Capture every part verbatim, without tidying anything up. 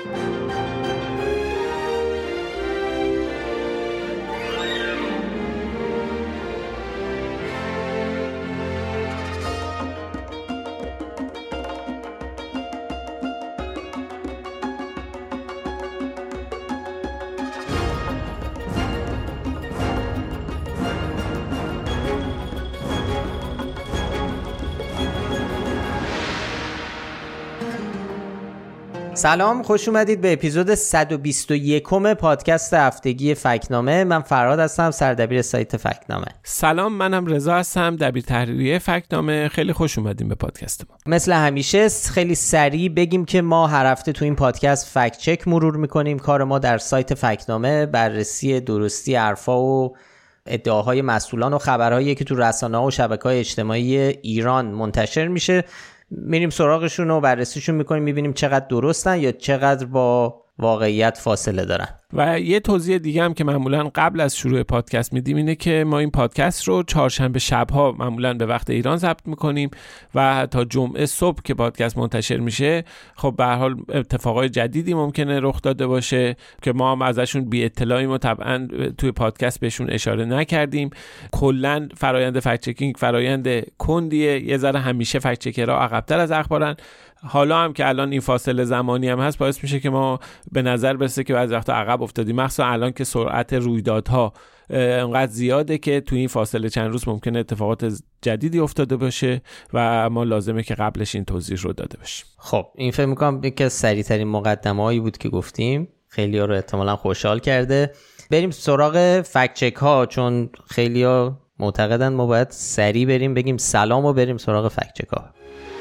سلام، خوش اومدید به اپیزود صد و بیست و یکم پادکست هفتگی فکت‌نامه. من فرهاد هستم، سردبیر سایت فکت‌نامه. سلام، منم رضا هستم، دبیر تحریریه فکت‌نامه. خیلی خوش اومدین به پادکست ما. مثل همیشه خیلی سریع بگیم که ما هر هفته تو این پادکست فکت چک مرور میکنیم. کار ما در سایت فکت‌نامه بررسی درستی حرفا و ادعاهای مسئولان و خبرهایی که تو رسانه‌ها و شبکه‌های اجتماعی ایران منتشر میشه، میریم سراغشون و بررسیشون میکنیم، میبینیم چقدر درستن یا چقدر با واقعیت فاصله دارن. و یه توضیح دیگه هم که معمولا قبل از شروع پادکست میدیم اینه که ما این پادکست رو چهارشنبه شبها معمولا به وقت ایران ضبط میکنیم و تا جمعه صبح که پادکست منتشر میشه خب به هر حال اتفاقای جدیدی ممکنه رخ داده باشه که ما هم ازشون بی اطلاعیم و طبعا توی پادکست بهشون اشاره نکردیم. کلا فرآیند فکت چکینگ فرآیند کندیه، یه ذره همیشه فکت چکرها عقب‌تر از اخبارن. حالا هم که الان این فاصله زمانی هم هست باعث میشه که ما به نظر برسه که بعضی وقتا عقب افتادیم، مخصوصا الان که سرعت رویدادها انقدر زیاده که تو این فاصله چند روز ممکنه اتفاقات جدیدی افتاده باشه و ما لازمه که قبلش این توضیح رو داده باشیم. خب این فکر می‌کنم یکی از سریع‌ترین مقدمه‌هایی بود که گفتیم، خیلی‌ها رو احتمالاً خوشحال کرده. بریم سراغ فکت چک ها، چون خیلی‌ها معتقدن ما باید سریع بریم بگیم سلام و بریم سراغ فکت چک ها.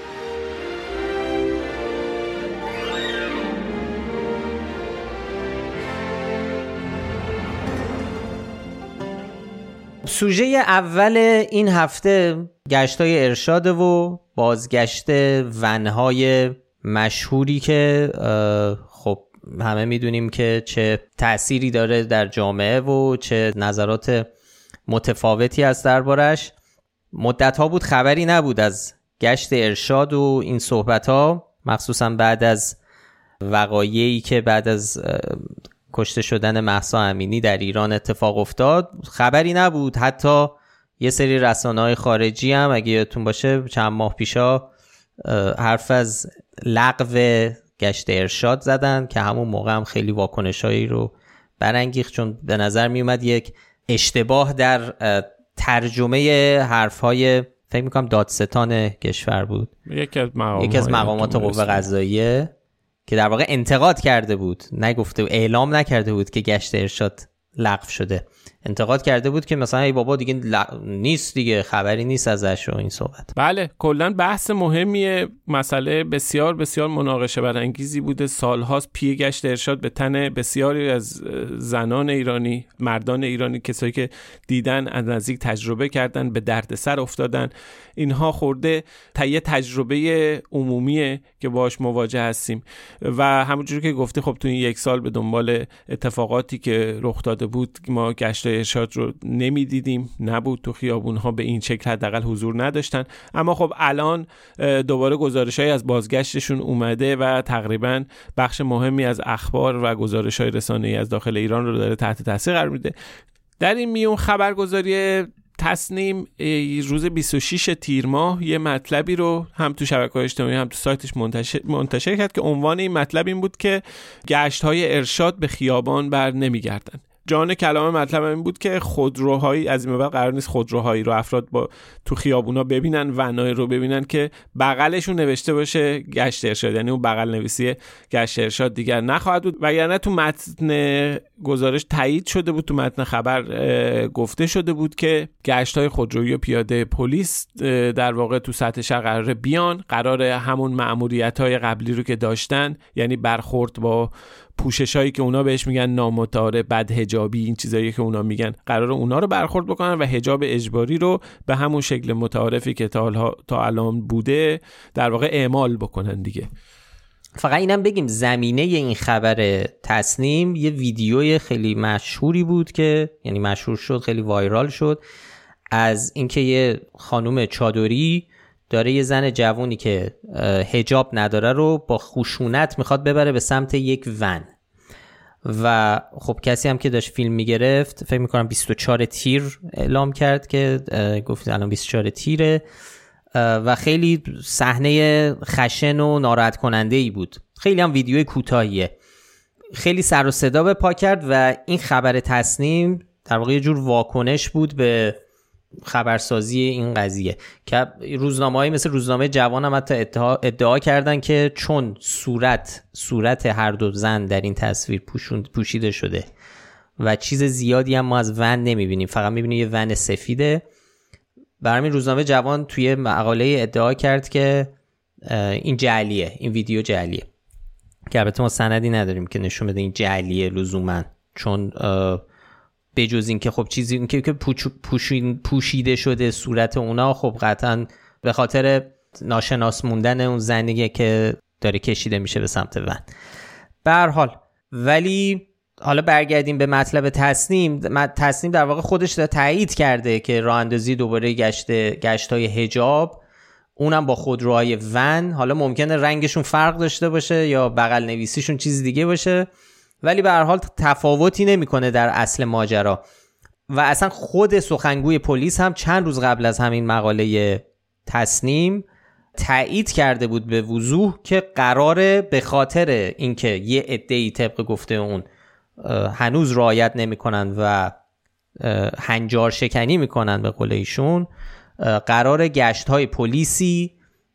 سوژه اول این هفته گشتای ارشاد و بازگشت ونهای مشهوری که خب همه میدونیم که چه تأثیری داره در جامعه و چه نظرات متفاوتی هست دربارش. مدت‌ها بود خبری نبود از گشت ارشاد و این صحبت‌ها، مخصوصا بعد از وقایعی که بعد از کشته شدن مهسا امینی در ایران اتفاق افتاد خبری نبود. حتی یه سری رسانه‌های خارجی هم اگه یادتون باشه چند ماه پیشا حرف از لغو گشت ارشاد زدن که همون موقع هم خیلی واکنشایی رو برانگیخت، چون به نظر می اومد یک اشتباه در ترجمه حرف‌های فکر می‌کنم دادستان کشور بود، یکی از مقامات, یکی از مقامات قوه قضاییه که در واقع انتقاد کرده بود، نگفته اعلام نکرده بود که گشت ارشاد لغو شده، انتقاد کرده بود که مثلا ای بابا دیگه نیست، دیگه خبری نیست ازش و این صحبت. بله، کلا بحث مهمیه، مسئله بسیار بسیار مناقشه برانگیزی بوده. سالهاست پی گشت ارشاد به تن بسیاری از زنان ایرانی، مردان ایرانی، کسایی که دیدن، از نزدیک تجربه کردن، به دردسر افتادن، اینها خورده تا یه تجربه عمومیه که باهاش مواجه هستیم و همونجوری که گفتی خب تو این یک سال به دنبال اتفاقاتی که رخ داده بود ما گشت ارشاد رو نمیدیدیم، نبود تو خیابون‌ها به این شکل، حداقل حضور نداشتن. اما خب الان دوباره گزارش‌های از بازگشتشون اومده و تقریبا بخش مهمی از اخبار و گزارش‌های رسانه‌ای از داخل ایران رو داره تحت تاثیر قرار میده. در این میون خبرگزاری تصنیم روز بیست و شش تیر ماه یه مطلبی رو هم تو شبکه‌های اجتماعی هم تو سایتش منتشر, منتشر کرد که عنوان این مطلب این بود که گشت‌های ارشاد به خیابان بر نمیگردن. جان کلام مطلب این بود که خودروهایی از این بعد قرار نیست خودروهایی رو افراد با تو خیابونا ببینن، ونای رو ببینن که بغلشون نوشته باشه گشت ارشاد، یعنی اون بغل نویسی گشت ارشاد دیگر نخواهد بود. وگرنه تو متن گزارش تایید شده بود، تو متن خبر گفته شده بود که گشت‌های خودرویی و پیاده پلیس در واقع تو سطح شهر قراره بیان، قراره همون مأموریت‌های قبلی رو که داشتن، یعنی برخورد با پوششایی که اونا بهش میگن نامطاره، بد حجابی، این چیزایی که اونا میگن، قراره اونا رو برخورد بکنن و حجاب اجباری رو به همون شکل متعارفی که تا, تا الان بوده در واقع اعمال بکنن دیگه. فقط اینم بگیم زمینه این خبر تصنیم یه ویدیوی خیلی مشهوری بود که یعنی مشهور شد، خیلی وایرال شد، از اینکه یه خانم چادری داره یه زن جوونی که حجاب نداره رو با خشونت میخواد ببره به سمت یک ون و خب کسی هم که داشت فیلم میگرفت فکر میکنم بیست و چهار تیر اعلام کرد که گفت الان بیست و چهار تیره و خیلی صحنه خشن و ناراحت کننده ای بود. خیلی هم ویدیو کوتاهیه، خیلی سر و صدا به پا کرد و این خبر تصنیم در واقع یه جور واکنش بود به خبرسازی این قضیه که روزنامه‌های مثل روزنامه جوان هم حتی ادعا, ادعا کردن که چون صورت صورت هر دو زن در این تصویر پوشیده شده و چیز زیادی هم ما از ون نمیبینیم، فقط میبینیم یه ون سفیده. برای روزنامه جوان توی مقاله ادعا کرد که این جعلیه، این ویدیو جعلیه، که البته ما سندی نداریم که نشون بده این جعلیه لزوما، چون به جز این که خب چیزی این که پوشیده شده صورت اونا، خب قطعا به خاطر ناشناس موندن اون زنیه که داره کشیده میشه به سمت ون. به هر حال ولی حالا برگردیم به مطلب تصنیم. تصنیم در واقع خودش داره تایید کرده که راه اندازی دوباره گشت گشت‌های حجاب، اونم با خودروهای ون، حالا ممکنه رنگشون فرق داشته باشه یا بغل نویسیشون چیز دیگه باشه، ولی به هر حال تفاوتی نمیکنه در اصل ماجرا. و اصلا خود سخنگوی پلیس هم چند روز قبل از همین مقاله تصنیم تایید کرده بود به وضوح که قراره به خاطر اینکه یه عده‌ای طبق گفته اون هنوز رعایت نمیکنن و هنجار شکنی میکنن به قول ایشون، قراره گشت‌های پلیسی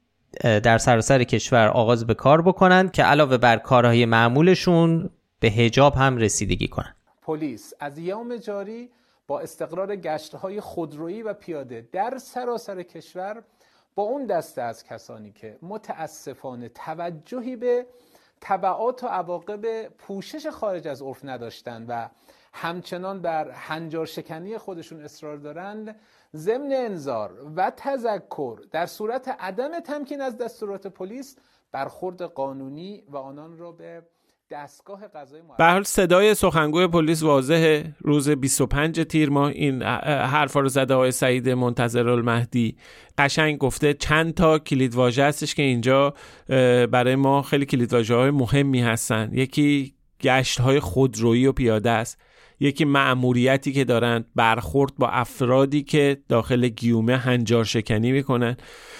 در سراسر کشور آغاز به کار بکنن که علاوه بر کارهای معمولشون به حجاب هم رسیدگی کنن. پلیس از یوم جاری با استقرار گشت‌های خودرویی و پیاده در سراسر کشور با اون دسته از کسانی که متاسفانه توجهی به تبعات و عواقب پوشش خارج از عرف نداشتن و همچنان بر هنجار شکنی خودشون اصرار دارند، ضمن انذار و تذکر در صورت عدم تمکین از دستورات پلیس برخورد قانونی و آنان را به دستگاه قضایی معرفی. به هر حال صدای سخنگوی پلیس واضحه. روز بیست و پنج تیر ماه این حرفا رو زده آقای سعید منتظرالمهدی، قشنگ گفته چند تا کلیدواژه هستش که اینجا برای ما خیلی کلیدواژه‌های مهمی هستن. یکی گشت‌های خودرویی و پیاده است، یکی مأموریتی که دارن برخورد با افرادی که داخل گیومه هنجار شکنی میکنن.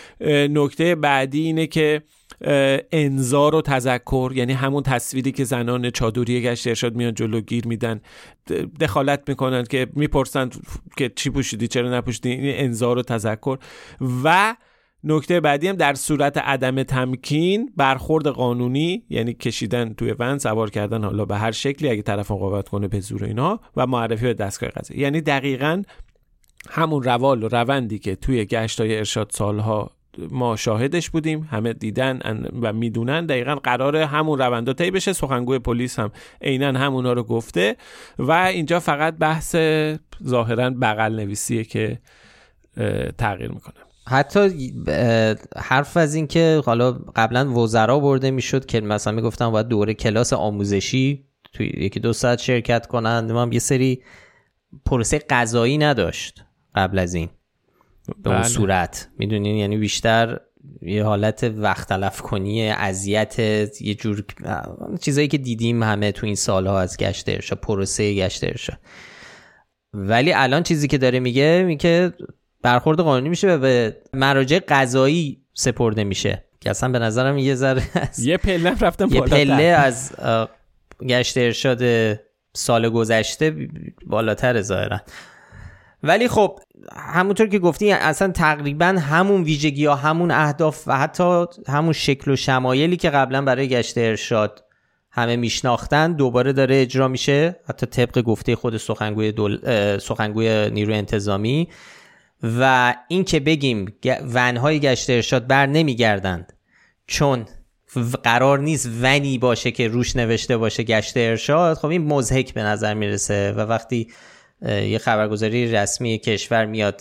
نکته بعدی اینه که انذار و تذکر، یعنی همون تصویری که زنان چادری گشت ارشاد میان جلو گیر میدن، دخالت میکنن که میپرسن که چی پوشیدی چرا نپوشیدی، این انذار و تذکر. و نکته بعدی هم در صورت عدم تمکین برخورد قانونی، یعنی کشیدن توی ون، سوار کردن حالا به هر شکلی اگه طرف مقاومت کنه به زور اینا، و معرفی به دستگاه قضایی. یعنی دقیقاً همون روال و روندی که توی گشت‌های ارشاد سالها ما شاهدش بودیم، همه دیدن و میدونن، دقیقاً قراره همون روند طی بشه. سخنگوی پلیس هم عیناً همونا رو گفته و اینجا فقط بحث ظاهراً بغل نویسیه که تغییر میکنه. حتی حرف از این که حالا قبلا وزرا برده میشد که مثلا میگفتن باید دوره کلاس آموزشی توی یکی دو ساعت شرکت کنن، ما هم یه سری پروسه قضایی نداشت قبل از این به اون صورت، میدونین، یعنی بیشتر یه حالت وقت تلف کنی، اذیت، یه جور چیزایی که دیدیم همه تو این سالها از گشت ارشاد، پروسه گشت ارشاد. ولی الان چیزی که داره میگه میگه که برخورد قانونی میشه و به مراجع قضایی سپرده میشه، که اصلا به نظرم یه ذره یه پله رفتم یه پله از گشت ارشاد سال گذشته بالاتر ظاهرا. ولی خب همونطور که گفتی اصلا تقریبا همون ویژگی ها، همون اهداف و حتی همون شکل و شمایلی که قبلا برای گشت ارشاد همه میشناختن دوباره داره اجرا میشه، حتی طبق گفته خود سخنگوی دول... سخنگوی نیروی انتظامی. و این که بگیم ونهای گشت ارشاد بر نمیگردند چون قرار نیست ونی باشه که روش نوشته باشه گشت ارشاد، خب این مضحک به نظر میرسه. و وقتی یه خبرگزاری رسمی کشور میاد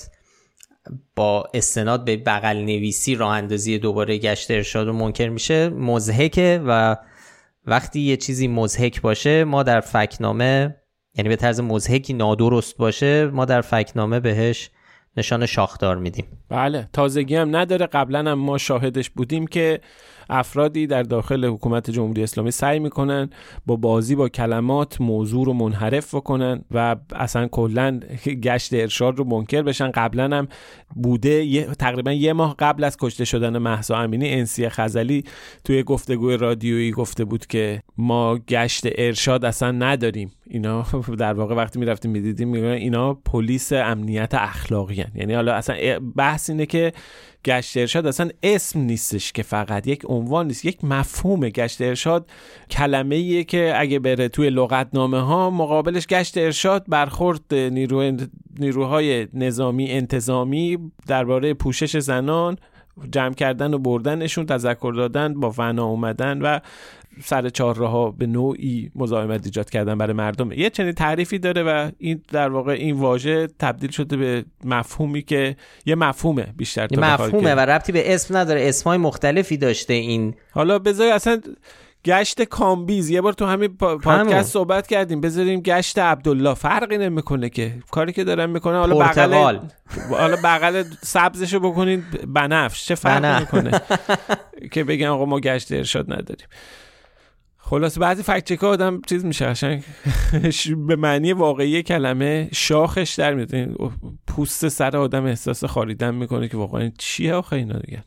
با استناد به بغل نویسی راه اندازی دوباره گشت ارشاد رو منکر میشه، مضحکه. و وقتی یه چیزی مضحک باشه ما در فکت‌نامه، یعنی به طرز مضحکی نادرست باشه، ما در فکت‌نامه بهش نشان شاخدار میدیم. بله، تازگی هم نداره. قبلا هم ما شاهدش بودیم که افرادی در داخل حکومت جمهوری اسلامی سعی میکنن با بازی با کلمات موضوع رو منحرف بکنن و اصلا کلا گشت ارشاد رو منکر بشن. قبلا هم بوده، یه تقریبا یه ماه قبل از کشته شدن مهسا امینی، انسی خزعلی توی گفتگوی رادیویی گفته بود که ما گشت ارشاد اصلا نداریم. اینا در واقع وقتی میرفتیم میدیدیم میگن اینا پلیس امنیت اخلاقی هن. یعنی حالا اصلا بحث اینه که گشت ارشاد اصلا اسم نیستش، که فقط یک عنوان نیست، یک مفهومه. گشت ارشاد کلمه ایه که اگه بره توی لغتنامه ها مقابلش گشت ارشاد برخورد نیرو نیروهای نظامی انتظامی درباره پوشش زنان، جمع کردن و بردنشون، تذکر دادن، با فنا اومدن و سر چهارراها به نوعی مزاحمت ایجاد کردن برای مردم. یه چنین تعریفی داره و این در واقع این واژه تبدیل شده به مفهومی که یه مفهومه بیشتر، یه مفهومه و ربطی به اسم نداره، اسمای مختلفی داشته. این حالا بذاری اصلا گشت کامبیز، یه بار تو همین پادکست صحبت کردیم، بذاریم گشت عبدالله، فرقی نمیکنه که کاری که دارن میکنه. حالا بغل حالا بغل سبزشو بکنین بنفش، چه فرقی میکنه که بگن آقا ما گشت ارشاد نداریم. خلاص بعضی فکت چک ها آدم چیز میشه قشنگ به معنی واقعی کلمه شاخش در میاد، پوست سر آدم احساس خاریدن میکنه که واقعا چیه آخه اینا دیگه.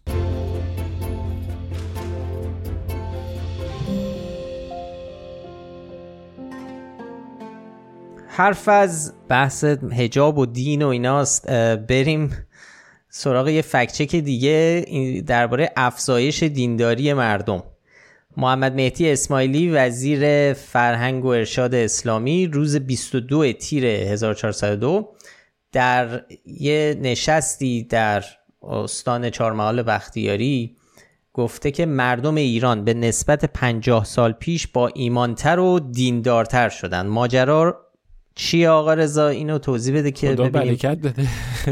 حرف از بحث حجاب و دین و ایناست، بریم سراغ یه فکت چک دیگه درباره افزایش دینداری مردم. محمد مهدی اسماعیلی وزیر فرهنگ و ارشاد اسلامی روز بیست و دو تیر هزار و چهارصد و دو در یه نشستی در استان چهارمحال بختیاری گفته که مردم ایران به نسبت پنجاه سال پیش با ایمانتر و دیندارتر شدن. ماجرا چیه آقا رضا؟ اینو توضیح بده که خدا ببینیم. برکت بده.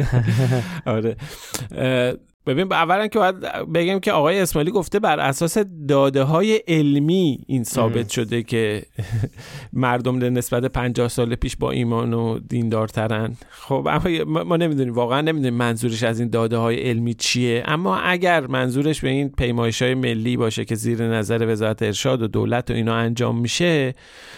آره ببین، اولا که باید بگم که آقای اسماعیلی گفته بر اساس داده های علمی این ثابت شده که مردم در نسبت پنجاه سال پیش با ایمان و دیندارترن. خب اما ما نمیدونیم، واقعا نمیدونیم منظورش از این داده های علمی چیه، اما اگر منظورش به این پیمایش های ملی باشه که زیر نظر وزارت ارشاد و دولت و اینا انجام میشه،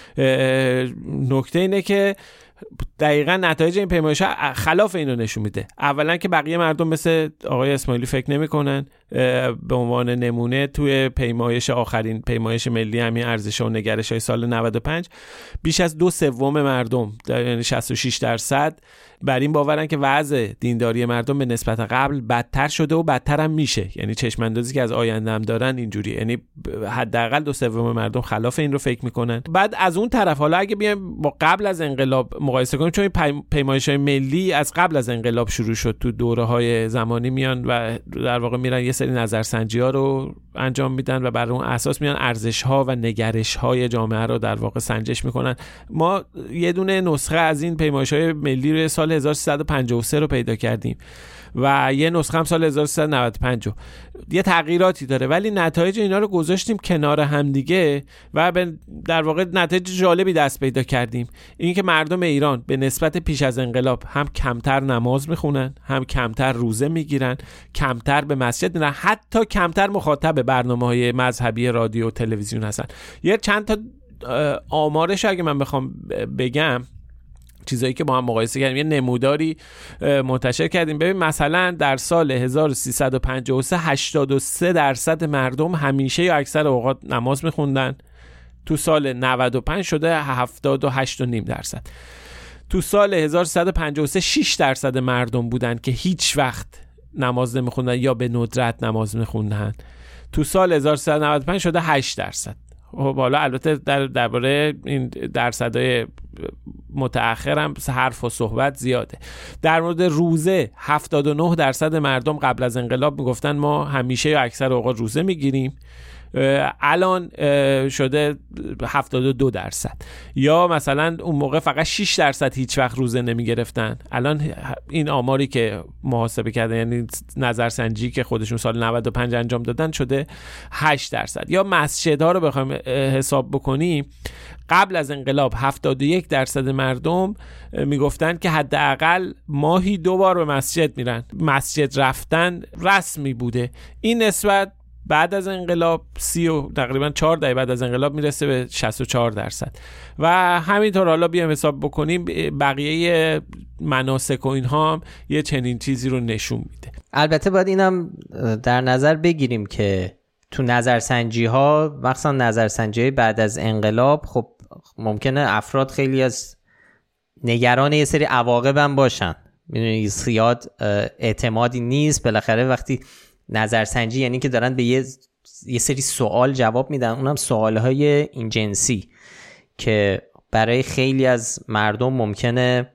نکته اینه که دقیقاً نتایج این پیمایش‌ها خلاف اینو نشون میده. اولا که بقیه مردم مثل آقای اسماعیلی فکر نمی‌کنن. به عنوان نمونه توی پیمایش آخرین پیمایش ملی همین ارزش و نگرش‌های سال نود و پنج بیش از دو سوم مردم، یعنی شصت و شش درصد، بر این باورن که وضع دینداری مردم به نسبت قبل بدتر شده و بدتر هم میشه. یعنی چشم اندازی که از آینده هم دارن اینجوری، یعنی حداقل دو سوم مردم خلاف این رو فکر میکنن. بعد از اون طرف حالا اگه بیایم با قبل از انقلاب مقایسه کنیم، چون این پیمایش‌های ملی از قبل از انقلاب شروع شد، تو دوره‌های زمانی میان و در واقع میرن یه سری نظرسنجی‌ها رو انجام میدن و بر اون اساس میان ارزش‌ها و نگرش‌های جامعه رو در واقع سنجش میکنن. ما یه دونه نسخه از این پیمایش‌های ملی رو سال هزار و سیصد و پنجاه و سه رو پیدا کردیم و یه نسخه هم سال هزار و سیصد و نود و پنج. یه تغییراتی داره ولی نتایج اینا رو گذاشتیم کنار هم دیگه و در واقع نتایج جالبی دست پیدا کردیم. این که مردم ایران به نسبت پیش از انقلاب هم کمتر نماز میخونن، هم کمتر روزه میگیرن، کمتر به مسجد میرن، حتی کمتر مخاطب برنامه‌های مذهبی رادیو و تلویزیون هستن. یه چند تا آمارش اگه من بخوام بگم، چیزایی که با هم مقایسه کردیم، یه نموداری منتشر کردیم. ببین مثلا در سال هزار و سیصد و پنجاه و سه هشتاد و سه درصد مردم همیشه یا اکثر اوقات نماز میخوندن. تو سال نود و پنج شده هفتاد و هشت و نیم درصد. تو سال هزار و سیصد و پنجاه و سه شش درصد مردم بودن که هیچ وقت نماز نمیخوندن یا به ندرت نماز میخوندن. تو سال هزار و سیصد و نود و پنج شده هشت درصد. خب حالا البته در درباره این درصدهای متأخر هم حرف و صحبت زیاده. در مورد روزه هفتاد و نه درصد مردم قبل از انقلاب میگفتن ما همیشه یا اکثر اوقات روزه میگیریم الان شده هفتاد و دو درصد. یا مثلا اون موقع فقط شش درصد هیچ وقت روزه نمی گرفتن، الان این آماری که محاسبه کردن، یعنی نظرسنجی که خودشون سال نود و پنج انجام دادن، شده هشت درصد. یا مسجدها رو بخوایم حساب بکنیم، قبل از انقلاب هفتاد و یک درصد مردم میگفتن که حداقل ماهی دو بار به مسجد میرن، مسجد رفتن رسمی بوده. این نسبت بعد از انقلاب سی و تقریبا چهار دهه بعد از انقلاب میرسه به شصت و چهار درصد. و همینطور حالا بیایم حساب بکنیم بقیه مناسک و اینها هم یه چنین چیزی رو نشون میده. البته باید اینم در نظر بگیریم که تو نظرسنجی ها، مخصوصا نظرسنجی بعد از انقلاب، خب ممکنه افراد خیلی از نگران یه سری عواقب هم باشن، میدونی زیاد اعتمادی نیست. بالاخره وقتی نظرسنجی یعنی که دارن به یه یه سری سوال جواب میدن، اونم سوالهای این جنسی که برای خیلی از مردم ممکنه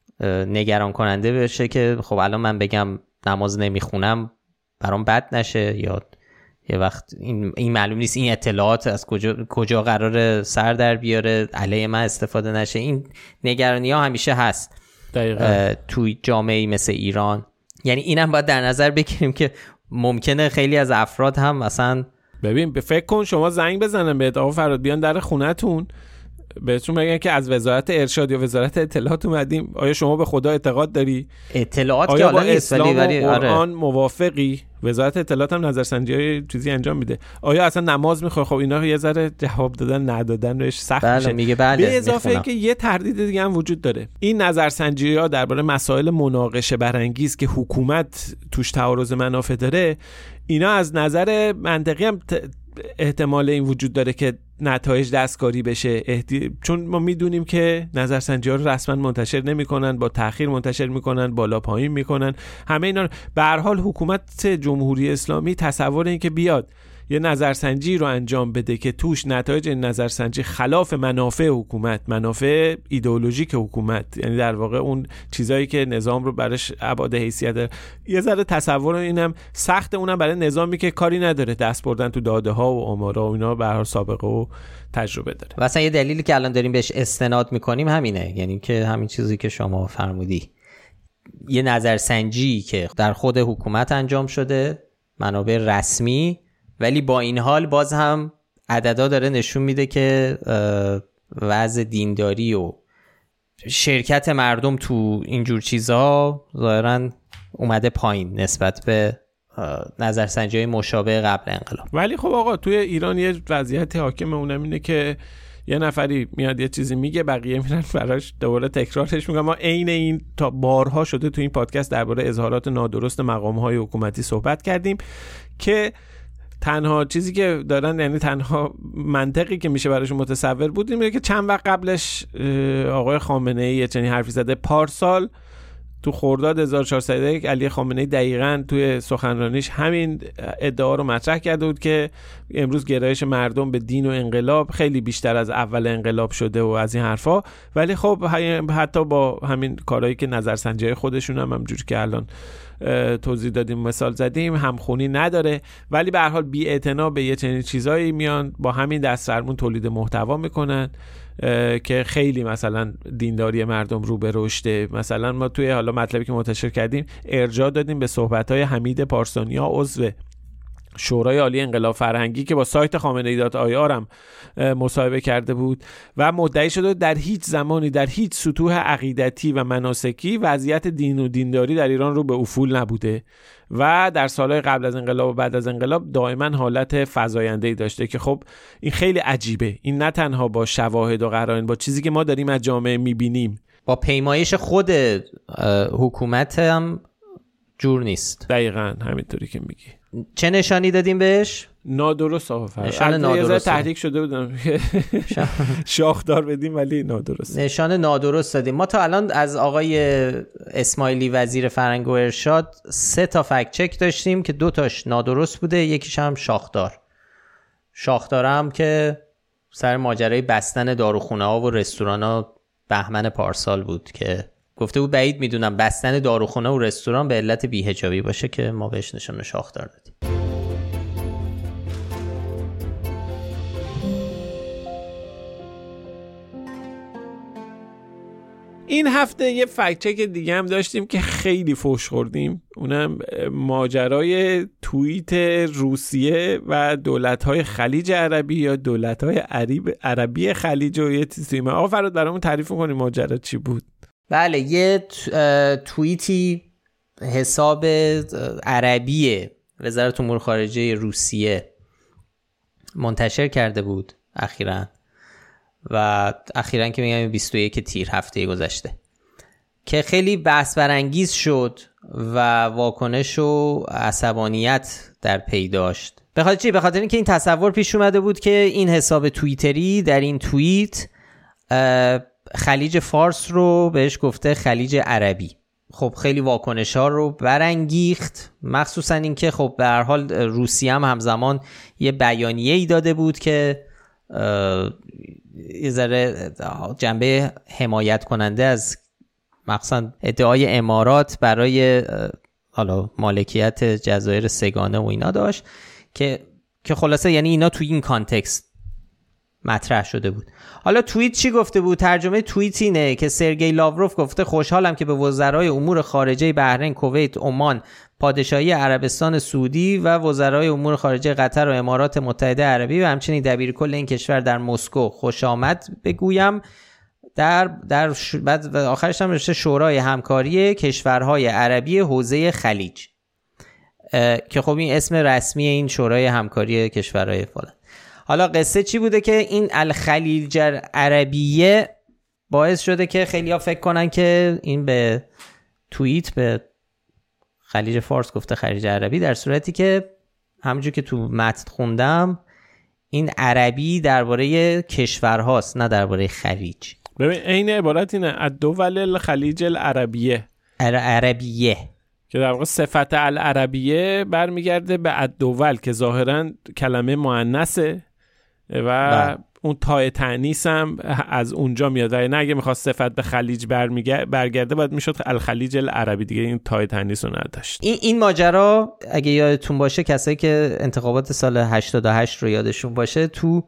نگران کننده بشه که خب الان من بگم نماز نمیخونم برام بد نشه، یا یه وقت این این معلوم نیست این اطلاعات از کجا کجا قراره سر در بیاره علیه من استفاده نشه. این نگرانی ها همیشه هست دقیقاً توی جامعه‌ای مثل ایران. یعنی اینم باید در نظر بگیریم که ممکنه خیلی از افراد هم مثلا ببین به فکر کن شما زنگ بزنن بهت آقا فراد بیان در خونتون بهتون بگن که از وزارت ارشاد یا وزارت اطلاعات اومدیم، آیا شما به خدا اعتقاد داری؟ اطلاعات که حالا نیست ولی ولی قرآن موافقی؟ وزارت اطلاعات هم نظرسنجی چیزی انجام میده. آیا اصلا نماز میخوای؟ خب اینا یه ذره جواب دادن ندادن بهش سخت بله میشه. میگه بله. به اضافه اینکه یه تردید دیگه هم وجود داره. این نظرسنجی‌ها درباره مسائل مناقشه برانگیز که حکومت توش تعارض منافع داره، اینا از نظر منطقی هم ت... احتمال این وجود داره که نتایج دستکاری بشه، احتی... چون ما میدونیم که نظرسنجی‌ها رو رسما منتشر نمی‌کنن، با تأخیر منتشر می‌کنن، بالا پایین می‌کنن، همه اینا. به هر حال حکومت جمهوری اسلامی تصور این که بیاد یه نظرسنجی رو انجام بده که توش نتایج این نظرسنجی خلاف منافع حکومت، منافع ایدئولوژیک حکومت، یعنی در واقع اون چیزایی که نظام رو براش ابعاد حیثیت داره، یه ذره تصور اینم سخت، اونم برای نظامی که کاری نداره دست بردن تو داده ها و آمارا و اینا، به هر حال سابقه و تجربه داره. و اصلا یه دلیلی که الان داریم بهش استناد میکنیم همینه، یعنی که همین چیزی که شما فرمودی، یه نظرسنجی که در خود حکومت انجام شده، منابع رسمی، ولی با این حال باز هم عددا داره نشون میده که وضع دینداری و شرکت مردم تو اینجور چیزها ظاهراً اومده پایین نسبت به نظرسنجی‌های مشابه قبل انقلاب. ولی خب آقا توی ایران یه وضعیت حاکمه، اونم اینه که یه نفری میاد یه چیزی میگه، بقیه میرن براش دوباره تکرارش میگن. ما عین این تا بارها شده تو این پادکست درباره اظهارات نادرست مقام‌های حکومتی صحبت کردیم که تنها چیزی که دارن، یعنی تنها منطقی که میشه براشون متصور بود اینه که چند وقت قبلش آقای خامنه‌ای یه چنین حرفی زده. پارسال تو خرداد هزار و چهارصد و یک علی خامنه‌ای دقیقاً توی سخنرانیش همین ادعا رو مطرح کرده بود که امروز گرایش مردم به دین و انقلاب خیلی بیشتر از اول انقلاب شده و از این حرفا. ولی خب حتی با همین کارهایی که نظرسنجی خودشون هم همونجوری که الان توضیح دادیم مثال زدیم همخونی نداره. ولی به هر حال بی‌اعتنا به یه چنین چیزایی میان با همین دست‌فرمون تولید محتوا میکنن که خیلی مثلا دینداری مردم رو به رشده. مثلا ما توی حالا مطلبی که منتشر کردیم ارجاع دادیم به صحبت‌های حمید پارسانیا، عضو شورای عالی انقلاب فرهنگی که با سایت خامنه‌ای دات آی آر هم مصاحبه کرده بود و مدعی شده در هیچ زمانی در هیچ سطوح عقیدتی و مناسکی وضعیت دین و دینداری در ایران رو به افول نبوده و در سالهای قبل از انقلاب و بعد از انقلاب دائما حالت فزاینده‌ای داشته که خب این خیلی عجیبه. این نه تنها با شواهد و قرائن، با چیزی که ما داریم از جامعه می‌بینیم، با پیمایش خود حکومت هم جور نیست. دقیقاً همینطوری که میگی. چه نشانی دادیم بهش؟ نادرست آقا فراد. نشان نادرست تحریک شده بودم شاخدار بدیم ولی نادرست. نشان نادرست دادیم. ما تا الان از آقای اسماعیلی وزیر فرهنگ و ارشاد سه تا فکت چک داشتیم که دو تاش نادرست بوده، یکیش هم شاخدار. شاخدار هم که سر ماجرای بستن داروخونه ها و رستوران ها بهمن پارسال بود که گفته بود بعید میدونم بستن داروخونه و رستوران به علت بی‌حجابی باشه که ما بهش نشان شاخدار دادیم. این هفته یه فکت چک دیگه هم داشتیم که خیلی فوش خوردیم، اونم ماجرای توییت روسیه و دولت‌های خلیج عربی یا دولت‌های عربی خلیج و یه چیزی. آقا فراد برامون تعریف کنیم ماجرا چی بود؟ بله، یه توییتی حساب عربی وزارت امور خارجه روسیه منتشر کرده بود اخیراً و اخیراً که میگم بیست و یک تیر هفته گذشته که خیلی بحث برانگیز شد و واکنش و عصبانیت در پی داشت. به خاطر چی؟ به خاطر اینکه این تصور پیش اومده بود که این حساب توییتری در این توییت خلیج فارس رو بهش گفته خلیج عربی. خب خیلی واکنش ها رو برانگیخت، مخصوصا اینکه خب به هر حال روسیه هم همزمان یه بیانیه ای داده بود که یه ذره جنبه حمایت کننده از مخصوصا ادعای امارات برای حالا مالکیت جزایر سگانه و اینا داشت که که خلاصه یعنی اینا توی این کانتکست مطرح شده بود. حالا توییت چی گفته بود؟ ترجمه توییت اینه که سرگئی لاوروف گفته خوشحالم که به وزرای امور خارجه بحرین، کویت، عمان، پادشاهی عربستان سعودی و وزرای امور خارجه قطر و امارات متحده عربی و همچنین دبیرکل این کشور در مسکو خوش آمد بگویم. در در ش... بعد آخرش هم نوشته شورای همکاری کشورهای عربی حوزه خلیج که خب این اسم رسمی این شورای همکاری کشورهای فلان. حالا قصه چی بوده که این الخلیج عربیه باعث شده که خیلی ها فکر کنن که این به توییت به خلیج فارس گفته خلیج عربی، در صورتی که همونجور که تو متن خوندم این عربی درباره کشورهاست نه درباره خلیج. ببین عین عبارت اینه الدول الخلیج العربیه عربیه که در واقع صفت العربیه برمیگرده به الدول که ظاهرا کلمه مؤنثه و با. اون تای تأنیث هم از اونجا میاد و نه اگه میخواست صفت به خلیج برگرده باید میشد الخلیج العربی، دیگه این تای تأنیث رو نداشت. این این ماجرا اگه یادتون باشه، کسایی که انتخابات سال هشتاد و هشت رو یادشون باشه، تو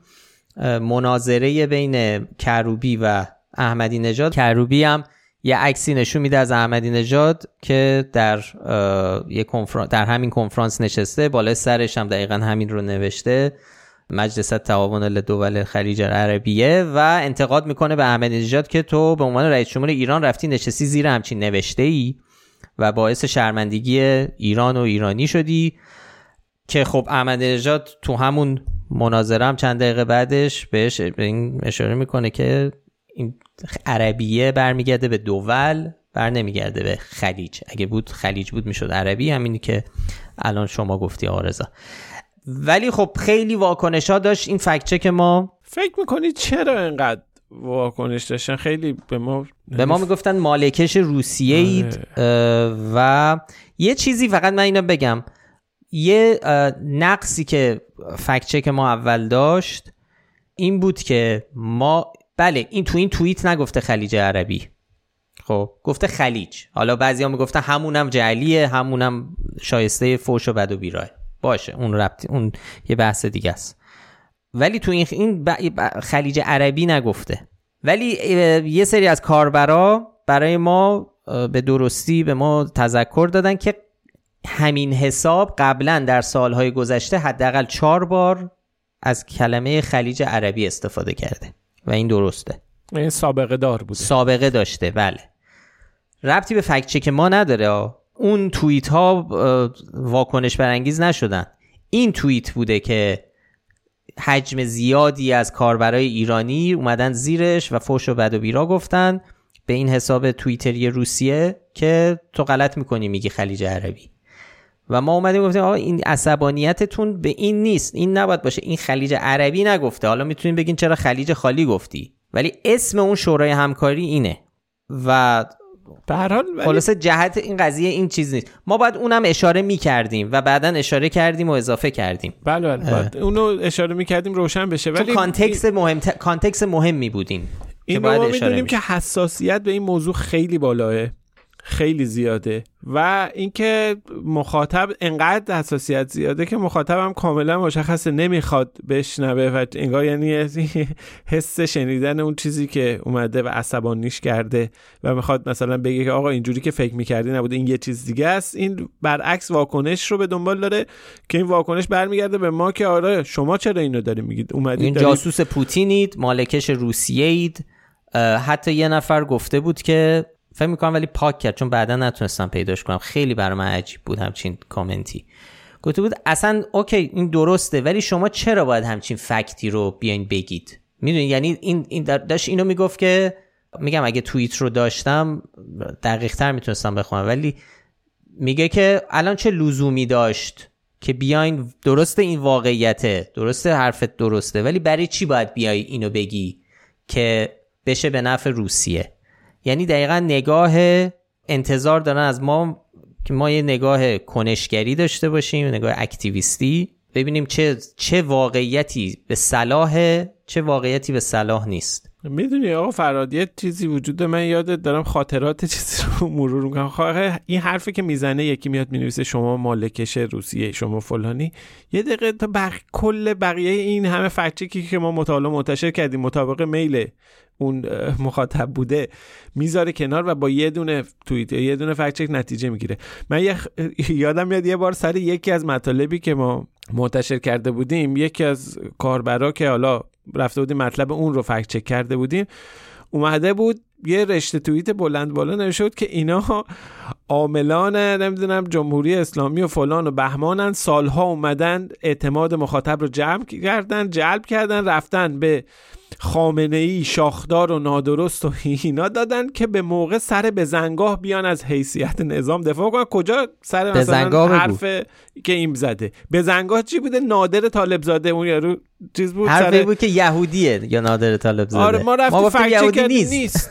مناظره بین کروبی و احمدی نژاد، کروبی هم یه عکسی نشون میده از احمدی نژاد که در یه کنفرانس در همین کنفرانس نشسته، بالای سرش هم دقیقاً همین رو نوشته مجلس تعاون لدول خلیج عربیه و انتقاد میکنه به احمدی نژاد که تو به عنوان رئیس جمهور ایران رفتی نشستی زیر همچین نوشته‌ای و باعث شرمندگی ایران و ایرانی شدی. که خب احمدی نژاد تو همون مناظره هم چند دقیقه بعدش بهش به این اشاره میکنه که این عربیه برمیگرده به دول، بر نمیگرده به خلیج. اگه بود خلیج بود میشد عربی، همینی که الان شما گفتی آرزا. ولی خب خیلی واکنش ها داشت این فکت چک ما. فکر میکنی چرا اینقدر واکنش داشتن؟ خیلی به ما به ما میگفتن مالکش روسیه اید. و یه چیزی فقط من اینو بگم، یه نقصی که فکت چک ما اول داشت این بود که ما بله این تو این توییت نگفته خلیج عربی، خب گفته خلیج. حالا بعضیا میگفتن همونم جعلیه، همونم شایسته فوش و بد و بیراه، باشه اون ربطی، اون یه بحث دیگه است. ولی تو این این خلیج عربی نگفته. ولی یه سری از کاربرا برای ما به درستی به ما تذکر دادن که همین حساب قبلا در سالهای گذشته حداقل چهار بار از کلمه خلیج عربی استفاده کرده و این درسته. این سابقه دار بوده، سابقه داشته. بله، ربطی به فکت چک ما نداره. اون توییت ها واکنش برانگیز نشدن. این توییت بوده که حجم زیادی از کاربرای ایرانی اومدن زیرش و فوش و بد و بیرا گفتن به این حساب توییتری روسیه که تو غلط میکنی میگی خلیج عربی. و ما اومدیم گفتیم آقا این عصبانیتتون به این نیست، این نباید باشه، این خلیج عربی نگفته. حالا میتونین بگین چرا خلیج خالی گفتی، ولی اسم اون شورای همکاری اینه. و به هر حال خلاصه جهت این قضیه این چیز نیست. ما باید اونم اشاره می‌کردیم و بعداً اشاره کردیم و اضافه کردیم. بله بله اونو اشاره می‌کردیم روشن بشه، ولی کانتکست مهم ت... کانتکست مهمی بودیم این. ما می‌دونیم که حساسیت به این موضوع خیلی بالاه، خیلی زیاده و اینکه مخاطب انقدر حساسیت زیاده که مخاطب هم کاملا مشخصه نمیخواد بشنوه و انگار یعنی حس شنیدن اون چیزی که اومده و عصبانیش کرده و میخواد مثلا بگه که آقا اینجوری که فکر میکردی نبوده، این یه چیز دیگه است. این برعکس واکنش رو به دنبال داره که این واکنش برمیگرده به ما که آره شما چرا اینو داری میگید، اومدید این جاسوس پوتینید، مالکش روسیه اید. حتی یه نفر گفته بود که فکر میکنم ولی پاک کرد چون بعدا نتونستم پیداش کنم، خیلی برای من عجیب بود همچین کامنتی. گفته بود اصلا اوکی این درسته ولی شما چرا باید همچین فکتی رو بیاین بگید؟ میدونی یعنی این این داشت اینو میگفت که میگم اگه توییت رو داشتم دقیق تر میتونستم بخونم، ولی میگه که الان چه لزومی داشت که بیاین، درسته این واقعیته، درسته حرفت درسته، ولی برای چی باید بیای اینو بگی که بشه به نفع روسیه؟ یعنی دقیقا نگاه انتظار دارن از ما که ما یه نگاه کنشگری داشته باشیم، نگاه اکتیویستی، ببینیم چه چه واقعیتی به صلاح، چه واقعیتی به صلاح نیست. میدونی آقا فراد یه چیزی وجود، من یادت دارم خاطرات چیزی رو مرور میکنم. خواهر این حرفی که میزنه یکی میاد مینویسه شما مالکش روسیه، شما فلانی، یه دقیقه تا بق... کل بقیه این همه فکت‌چکی که ما مطالعه منتشر کردیم مطابق میل اون مخاطب بوده میذاره کنار و با یه دونه توییت یه دونه فکت چک نتیجه میگیره. من یه یادم میاد یه بار سر یکی از مطالبی که ما منتشر کرده بودیم، یکی از کاربرا که حالا رفته بودیم مطلب اون رو فکت چک کرده بودیم، اومده بود یه رشته توییت بلند بالا نوشته بود که اینا عاملان نمیدونم جمهوری اسلامی و فلان و بهمانن، سالها اومدن اعتماد مخاطب رو جمع کردن، جلب کردن، رفتن به خامنه‌ای شاخدار و نادرست و اینا دادن که به موقع سر به زنگاه بیان از حیثیت نظام دفاع کنن. کجا سر مثلا حرف که این زده به زنگاه چی بوده؟ نادر طالب زاده اون یارو چیز بود، حرفی سر... بود که یهودیه یا نادر طالب زاده. آره ما رفتیم فکت چک نیست, نیست.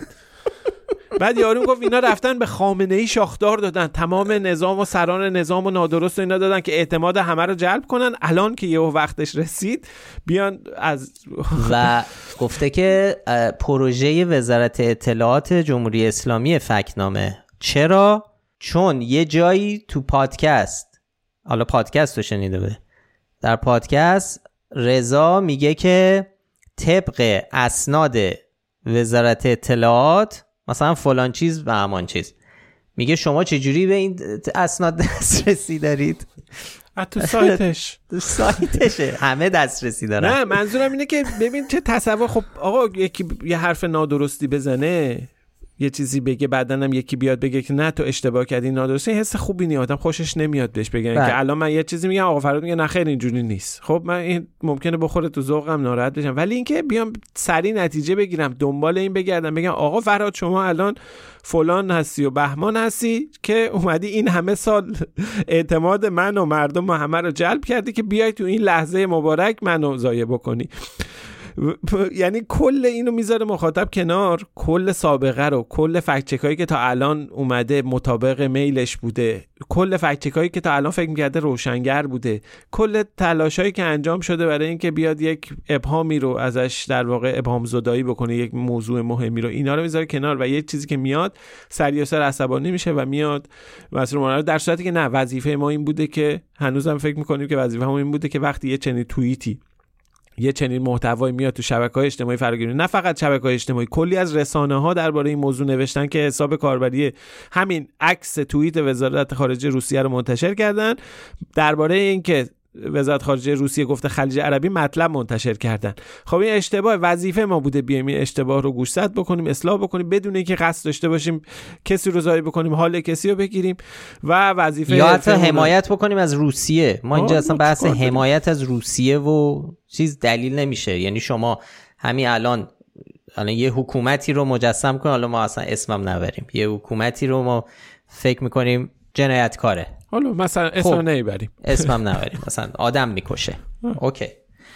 بعد یارو گفت اینا رفتن به خامنه‌ای شاخدار دادن، تمام نظام و سران نظام و نادرست و اینا دادن که اعتماد همه رو جلب کنن، الان که یه وقتش رسید بیان از و گفته که پروژه وزارت اطلاعات جمهوری اسلامی فکت‌نامه. چرا؟ چون یه جایی تو پادکست، حالا پادکست رو شنیده بوده، در پادکست رضا میگه که طبق اسناد وزارت اطلاعات مثلا فلان چیز و همان چیز. میگه شما چجوری به این اسناد دسترسی دارید؟ تو سایتش تو سایتشه همه دسترسی دارن. نه منظورم اینه که ببین چه تصور. خب آقا یکی یه حرف نادرستی بزنه، یه چیزی بگه، بعدن هم یکی بیاد بگه که نه تو اشتباه کردی، نادرستی، حس خوبی نیست، آدم خوشش نمیاد بهش بگن بله. که الان من یه چیزی میگم آقا فراد میگه نه خیر اینجوری نیست. خب من این ممکنه بخوره تو ذوقم، ناراحت بشم، ولی اینکه بیام سریع نتیجه بگیرم، دنبال این بگردم بگم آقا فراد شما الان فلان هستی و بهمان هستی که اومدی این همه سال اعتماد من و مردم و همه رو جلب کردی که بیای تو این لحظه مبارک منو ضایع بکنی. یعنی کل اینو میذاره مخاطب کنار، کل سابقه رو، کل فکت چکایی که تا الان اومده مطابق میلش بوده، کل فکت چکایی که تا الان فکر می‌کرده روشنگر بوده، کل تلاشایی که انجام شده برای اینکه بیاد یک ابهامی رو ازش در واقع ابهام زدایی بکنه، یک موضوع مهمی رو، اینا رو میذاره کنار و یک چیزی که میاد سریع سر عصبانی میشه و میاد مسئول مونره، در صورتی که نه، وظیفه ما این بوده که هنوزم فکر می‌کنیم که وظیفه ما این بوده که وقتی یه چنین توییتی، یه چنین محتوایی میاد تو شبکه‌های اجتماعی فراگیری، نه فقط شبکه‌های اجتماعی، کلی از رسانه‌ها درباره این موضوع نوشتن که حساب کاربری همین عکس توییت وزارت خارجه روسیه رو منتشر کردن، درباره اینکه وزارت خارجه روسیه گفته خلیج عربی مطلب منتشر کردن. خب این اشتباه، وظیفه ما بوده بیایم این اشتباه رو گوشزد بکنیم، اصلاح بکنیم، بدون اینکه قصد داشته باشیم کسی رو ضایع بکنیم، حال کسی رو بگیریم و وظیفه یا حتی حمایت بکنیم از روسیه. ما اینجا اصلا بحث حمایت از روسیه و چیز دلیل نمیشه. یعنی شما همین الان الان یه حکومتی رو مجسم کن، حالا ما اصلا اسمم نبریم، یه حکومتی رو ما فکر میکنیم جنایتکاره، حالا مثلا اسم خب. نمیبریم اسمم نبریم، مثلا آدم میکشه، اوکی،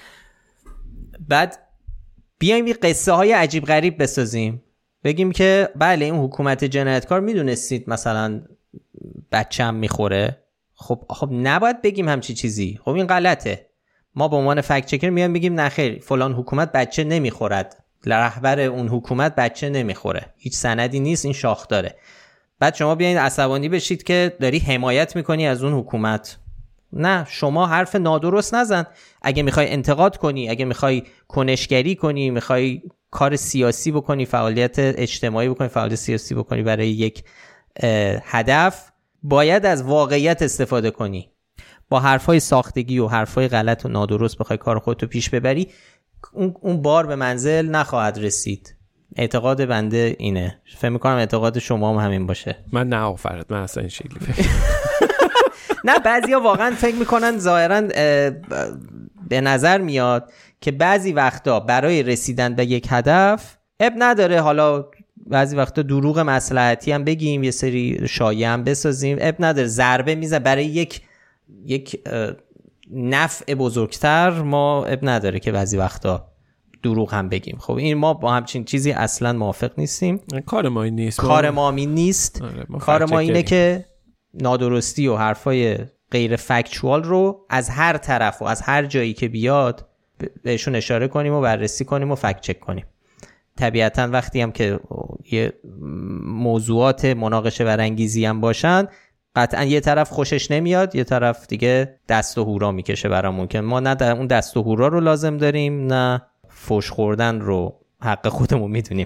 بعد بیایم یه قصه های عجیب غریب بسازیم، بگیم که بله این حکومت جنایتکار، میدونستید مثلا بچه‌م میخوره. خب خب نباید بگیم همچی چیزی، خب این غلطه. ما به عنوان فکت چکر میایم بگیم نه خیر فلان حکومت بچه نمیخورد، رهبر اون حکومت بچه نمیخوره، هیچ سندی نیست، این شاخ داره. بعد شما بیاین عصبانی بشید که داری حمایت میکنی از اون حکومت. نه، شما حرف نادرست نزن. اگه میخوای انتقاد کنی، اگه میخوای کنشگری کنی، میخوای کار سیاسی بکنی، فعالیت اجتماعی بکنی، فعالیت سیاسی بکنی برای یک هدف، باید از واقعیت استفاده کنی. با حرفای ساختگی و حرفای غلط و نادرست بخوای کار خودتو پیش ببری، اون اون بار به منزل نخواهد رسید. اعتقاد بنده اینه. فکر می‌کنم اعتقاد شما هم همین باشه. من نه آفرد، من اصلا این شکلی فکر نه، بعضیا واقعا فکر میکنن ظاهرا به نظر میاد که بعضی وقتا برای رسیدن به یک هدف اب نداره، حالا بعضی وقتا دروغ مصلحتی هم بگیم، یه سری شایعه هم بسازیم، اب نداره، ضربه میزنه برای یک یک نفع بزرگتر، ما اب نداره که بعضی وقتا دروغ هم بگیم. خب این ما با همچین چیزی اصلا موافق نیستیم. کار ما این نیست. کار ما این نیست. آره، کار ما اینه که نادرستی و حرفای غیر فکچوال رو از هر طرف و از هر جایی که بیاد بهشون اشاره کنیم و بررسی کنیم و فکت چک کنیم. طبیعتا وقتی هم که یه موضوعات مناقشه برانگیزی هم باشن، قطعا یه طرف خوشش نمیاد، یه طرف دیگه دست و هورا میکشه برامون که ما نه اون دست و هورا رو لازم داریم، نه فوش خوردن رو حق خودمون میدونیم.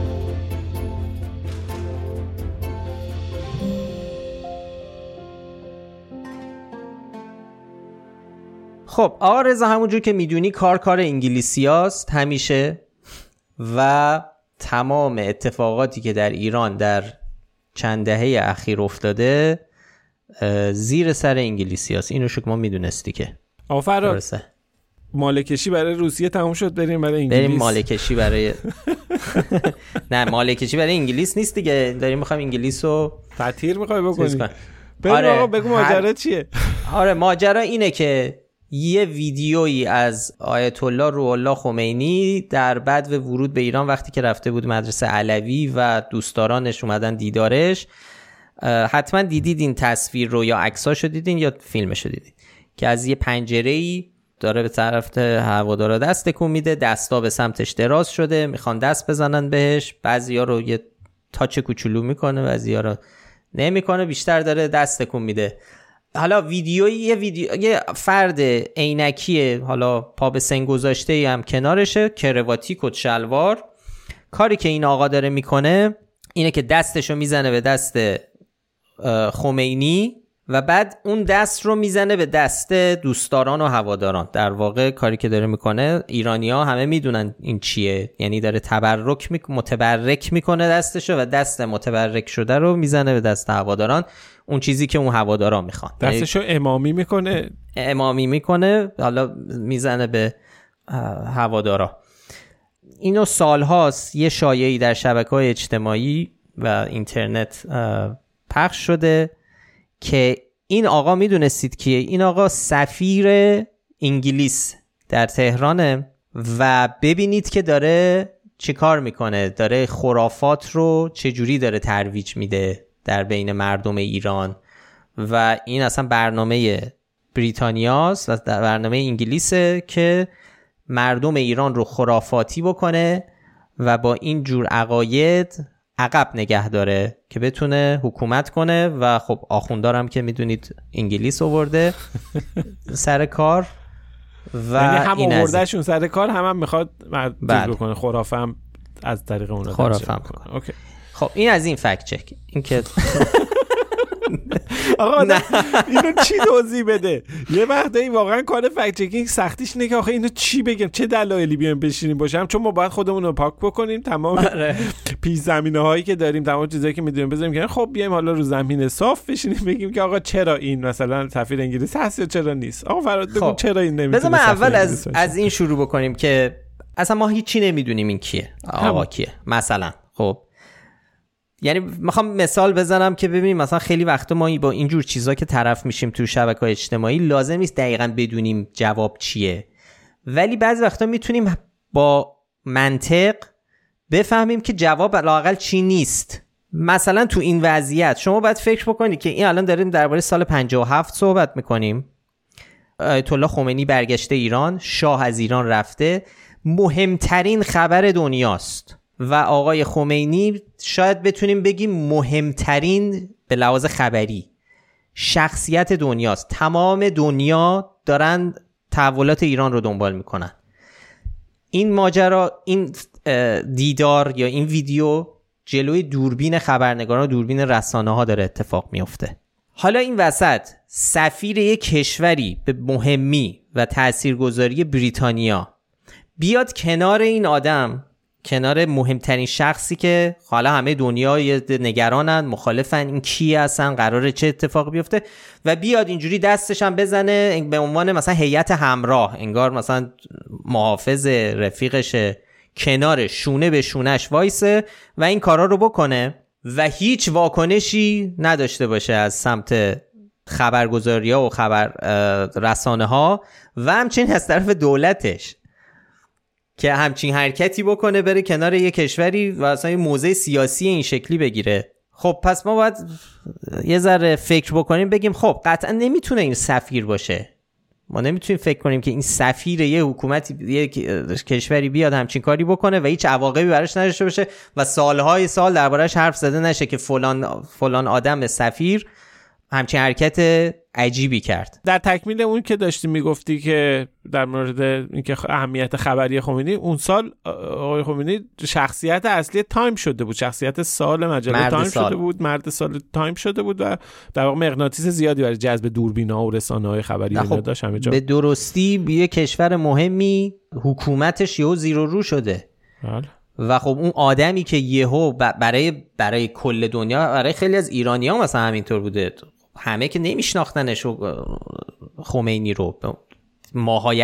خب آقا رضا، همونجور که میدونی کار کار انگلیسی هاست همیشه و تمام اتفاقاتی که در ایران در چند دهه اخیر افتاده زیر سر انگلیسی هاست. اینو شک ما میدونستی که آفراد مالکشی برای روسیه تموم شد، بریم برای انگلیس. بریم مالکشی برای نه، مالکشی برای انگلیس نیست دیگه، داریم میخوایم انگلیس رو تطهیر میخوای بکنی. بریم آره، آقا بگو ماجرا هر... چیه؟ آره ماجرا اینه که یه ویدیویی از آیت الله روح الله خمینی در بعد و ورود به ایران وقتی که رفته بود مدرسه علوی و دوستدارانش اومدن دیدارش، حتما دیدید این تصویر رو، یا عکساشو دیدین یا فیلمشو دیدین، که از یه پنجره‌ای داره به طرف هوادارا دست تکون میده، دستا به سمتش دراز شده، میخوان دست بزنن بهش، بعضیا رو یه تاچ کوچولو میکنه، بعضیا رو نمیکنه، بیشتر داره دست تکون میده. حالا ویدیویی یه ویدیو یه فرد عینکی، حالا پا به سن گذاشته هم کنارشه، کرواتی، کت شلوار. کاری که این آقا داره میکنه اینه که دستشو میزنه به دست خمینی و بعد اون دست رو میزنه به دست دوستداران و هواداران. در واقع کاری که داره میکنه، ایرانی‌ها همه میدونن این چیه، یعنی داره تبرک میک متبرک میکنه دستشو و دست متبرک شده رو میزنه به دست هواداران، اون چیزی که اون هواداران میخوان. دستشو امامی میکنه امامی میکنه حالا میزنه به هوادارا. اینو سالهاست یه شایعی در شبکه‌های اجتماعی و اینترنت پخش شده که این آقا، میدونستید که این آقا سفیر انگلیس در تهرانه و ببینید که داره چی کار میکنه، داره خرافات رو چجوری داره ترویج میده در بین مردم ایران. و این اصلا برنامه بریتانیاست و برنامه انگلیسه که مردم ایران رو خرافاتی بکنه و با این جور عقاید عقب نگه داره که بتونه حکومت کنه. و خب آخوندارم که میدونید انگلیس آورده سر کار و یعنی هم آوردهشون سر کار، هم هم میخواد مرد بکنه، خرافه هم از طریق اون خرافه هم کنه. اوکی. خب این از این فکت چک. این که آقا نه اینو چی توضیح بده؟ یه وقتی واقعا کار فکت چکینگ سختیش اینه که آخه اینو چی بگم، چه دلایلی بیام بشینیم باشم، چون ما باید خودمون رو پاک بکنیم، تمام پیش زمینه هایی که داریم، تمام چیزایی که میدونیم بذاریم که خب بیایم حالا رو زمین صاف بشینیم بگیم که آقا چرا این مثلا سفیر انگلیس هست یا چرا نیست. آقا فراد بگو خب. چرا این نمیتونه. بذار من اول از از این شروع بکنیم که اصلا ما هیچی نمیدونیم این کیه، آقا کیه مثلا. خب یعنی میخوام مثال بزنم که ببینیم مثلا خیلی وقتا ما با اینجور چیزا که طرف میشیم تو شبکه‌های اجتماعی لازم نیست دقیقاً بدونیم جواب چیه، ولی بعضی وقتا میتونیم با منطق بفهمیم که جواب لااقل چی نیست. مثلا تو این وضعیت شما باید فکر بکنید که این الان داریم درباره سال پنجاه و هفت صحبت میکنیم، آیت الله خمینی برگشته ایران، شاه از ایران رفته، مهمترین خبر دنیاست، و آقای خمینی شاید بتونیم بگیم مهمترین به لحاظ خبری شخصیت دنیاست. تمام دنیا دارن تحولات ایران رو دنبال میکنن. این ماجرا، این دیدار یا این ویدیو جلوی دوربین خبرنگاران و دوربین رسانه ها داره اتفاق میفته. حالا این وسط سفیر یک کشوری به مهمی و تاثیرگذاری بریتانیا بیاد کنار این آدم، کنار مهمترین شخصی که حالا همه دنیا نگرانن، مخالفن، این کی هستن، قراره چه اتفاق بیفته، و بیاد اینجوری دستش هم بزنه به عنوان مثلا هیئت همراه، انگار مثلا محافظ رفیقشه، کنار شونه به شونش وایسه و این کارا رو بکنه و هیچ واکنشی نداشته باشه از سمت خبرگزاری‌ها و خبر رسانه ها و همچنین از طرف دولتش که همچین حرکتی بکنه، بره کنار یه کشوری و اصلا یه موضع سیاسی این شکلی بگیره. خب پس ما باید یه ذره فکر بکنیم، بگیم خب قطعا نمیتونه این سفیر باشه. ما نمیتونیم فکر کنیم که این سفیر یه حکومتی، یه کشوری بیاد همچین کاری بکنه و هیچ عواقبی براش نداشته باشه و سالهای سال دربارش حرف زده نشه که فلان فلان آدم سفیر همچین حرکت عجیبی کرد. در تکمیل اون که داشتی میگفتی که در مورد اینکه اهمیت خبری خمینی، اون سال آقای خمینی شخصیت اصلی تایم شده بود، شخصیت سال مجله تایم سال. شده بود، مرد سال تایم شده بود و در واقع مغناطیس زیادی برای جذب دوربینا و رسانه‌های خبری خب داشت همه جا. به درستی یه کشور مهمی حکومتش یهو زیر و رو شده. بله. و خب اون آدمی که یهو برای برای کل دنیا، برای خیلی از ایرانی‌ها مثلا همینطور بوده، همه که نمیشناختنش خمینی رو، ماهای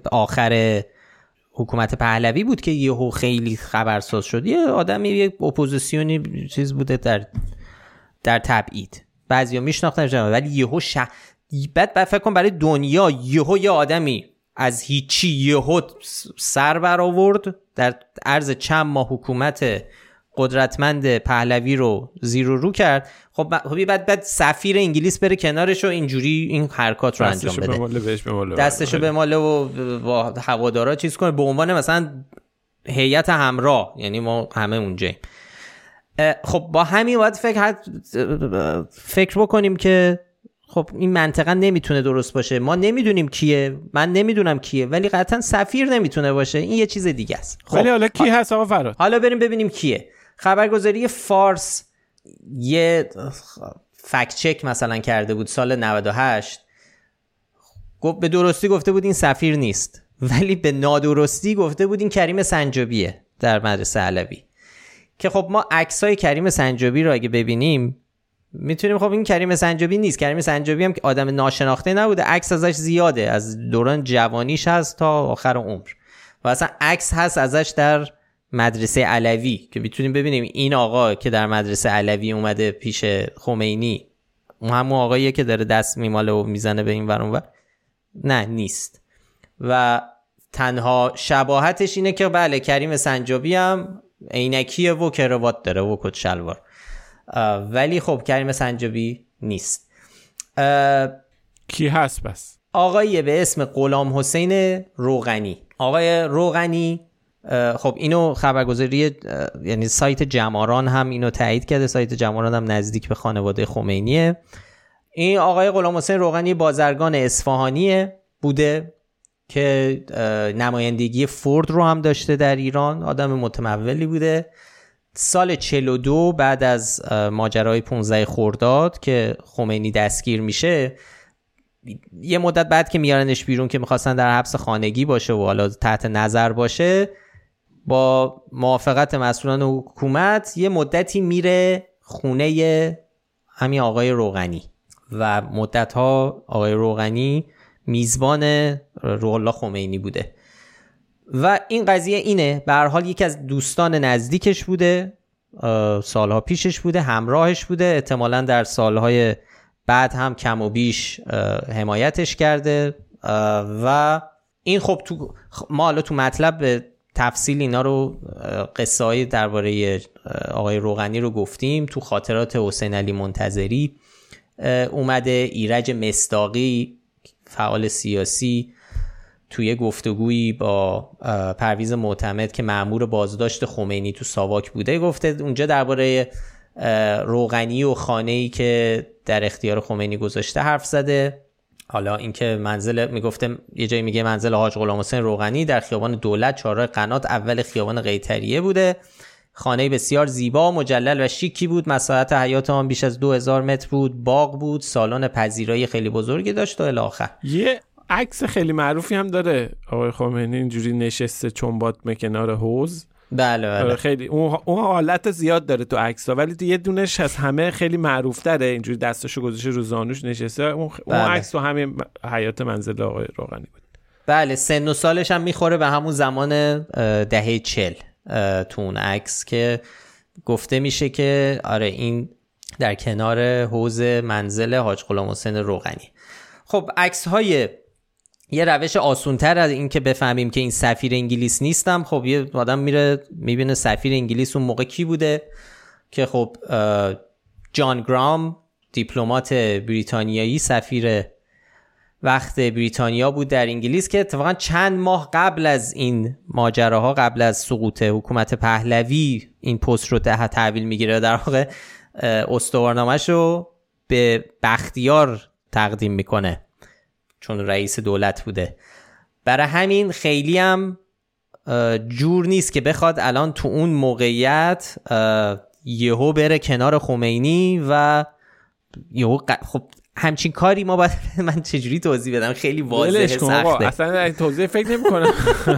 آخر حکومت پهلوی بود که یهو خیلی خبرساز شد، یه آدمی یه اپوزیسیونی چیز بوده در در تبعید، بعضیا میشناختنش ولی یهو ش... بعد بعد فکر کنم برای دنیا یهو یه آدمی از هیچی یهو سر بر آورد، در عرض چند ماه حکومت قدرتمند پهلوی رو زیر و رو کرد. خب بعد بعد سفیر انگلیس بره کنارش و اینجوری این حرکات رو انجام بده، بماله بهش بماله دستشو بماله و با هوادارا چیز کنه به عنوان مثلا هیئت همراه، یعنی ما همه اونجاییم. خب با همین باید فکر فکر بکنیم که خب این منطقا نمیتونه درست باشه، ما نمیدونیم کیه، من نمیدونم کیه، ولی قطعا سفیر نمیتونه باشه، این یه چیز دیگه است. خب ولی حالا کی هست آقا فراد؟ حالا بریم ببینیم کیه. خبرگزاری فارس یه فکت چک مثلا کرده بود سال نود و هشت، گفت به درستی گفته بود این سفیر نیست، ولی به نادرستی گفته بود این کریم سنجابیه در مدرسه علوی، که خب ما عکسای کریم سنجابی رو اگه ببینیم میتونیم خب این کریم سنجابی نیست. کریم سنجابی هم که آدم ناشناخته نبوده، عکس ازش زیاده، از دوران جوانیش هست تا آخر عمر و اصلا عکس هست ازش در مدرسه علوی که میتونیم ببینیم این آقا که در مدرسه علوی اومده پیش خمینی اون همون آقاییه که داره دست میماله و میزنه به این ور اون ور، نه نیست. و تنها شباهتش اینه که بله کریم سنجابی هم عینکیه و کراوات داره و کت شلوار، ولی خب کریم سنجابی نیست. کی هست بس؟ آقایی به اسم غلام حسین روغنی. آقای روغنی خب اینو خبرگزاری یعنی سایت جماران هم اینو تایید کرده، سایت جماران هم نزدیک به خانواده خمینیه. این آقای غلام حسین روغنی بازرگان اصفهانیه بوده که نمایندگی فورد رو هم داشته در ایران، آدم متمولی بوده. سال چهل و دو بعد از ماجرای پانزده خرداد که خمینی دستگیر میشه، یه مدت بعد که میارنش بیرون که میخواستن در حبس خانگی باشه و حالا تحت نظر باشه، با موافقت مسئولان حکومت یه مدتی میره خونه همین آقای روغنی و مدتها آقای روغنی میزبان روح الله خمینی بوده و این قضیه اینه به هر حال یکی از دوستان نزدیکش بوده، سالها پیشش بوده، همراهش بوده، احتمالاً در سالهای بعد هم کم و بیش حمایتش کرده و این خب تو ما حالا تو مطلب به تفصیل اینا رو قصه‌ای درباره آقای روغنی رو گفتیم. تو خاطرات حسین علی منتظری اومده، ایرج مصداقی فعال سیاسی توی گفتگویی با پرویز معتمد که مأمور بازداشت خمینی تو ساواک بوده گفته اونجا درباره روغنی و خانه‌ای که در اختیار خمینی گذاشته حرف زده. حالا اینکه منزل میگفته یه جایی میگه منزل حاج غلام حسین روغنی در خیابان دولت چهارراه قنات اول خیابان قیطریه بوده. خانه بسیار زیبا، مجلل و شیکی بود. مساحت حیاط آن بیش از دو هزار متر بود. باغ بود، سالن پذیرایی خیلی بزرگی داشت و الی آخر. یه عکس خیلی معروفی هم داره آقای خمینی اینجوری نشسته چنباتمه کنار حوض. بله بله. خیلی اون اون حالت زیاد داره تو عکس‌ها، ولی تو یه دونش از همه خیلی معروف‌تره، اینجوری دستاشو گذاشته رو زانوش نشسته. اون بله. اون عکس تو همین حیاط منزل آقای روغنی بود. بله، سن و سالش هم میخوره به همون زمان دهه چهل تو اون عکس که گفته میشه که آره این در کنار حوض منزل حاج غلام حسین روغنی. خب عکس‌های یه روش آسون‌تر از این که بفهمیم که این سفیر انگلیس نیستم. خب یه آدم میره میبینه سفیر انگلیس اون موقع کی بوده که خب جان گرام دیپلمات بریتانیایی سفیر وقت بریتانیا بود در انگلیس که اتفاقا چند ماه قبل از این ماجراها، قبل از سقوط حکومت پهلوی این پست رو ده تحویل میگیره، در واقع استوارنامه‌ش رو به بختیار تقدیم میکنه چون رئیس دولت بوده. برای همین خیلی هم جور نیست که بخواد الان تو اون موقعیت یهو بره کنار خمینی و یهو ق... خب همچین کاری ما باید من چجوری توضیح بدم؟ خیلی واضحه، سخته. اصلا توضیح فکر نمی کنم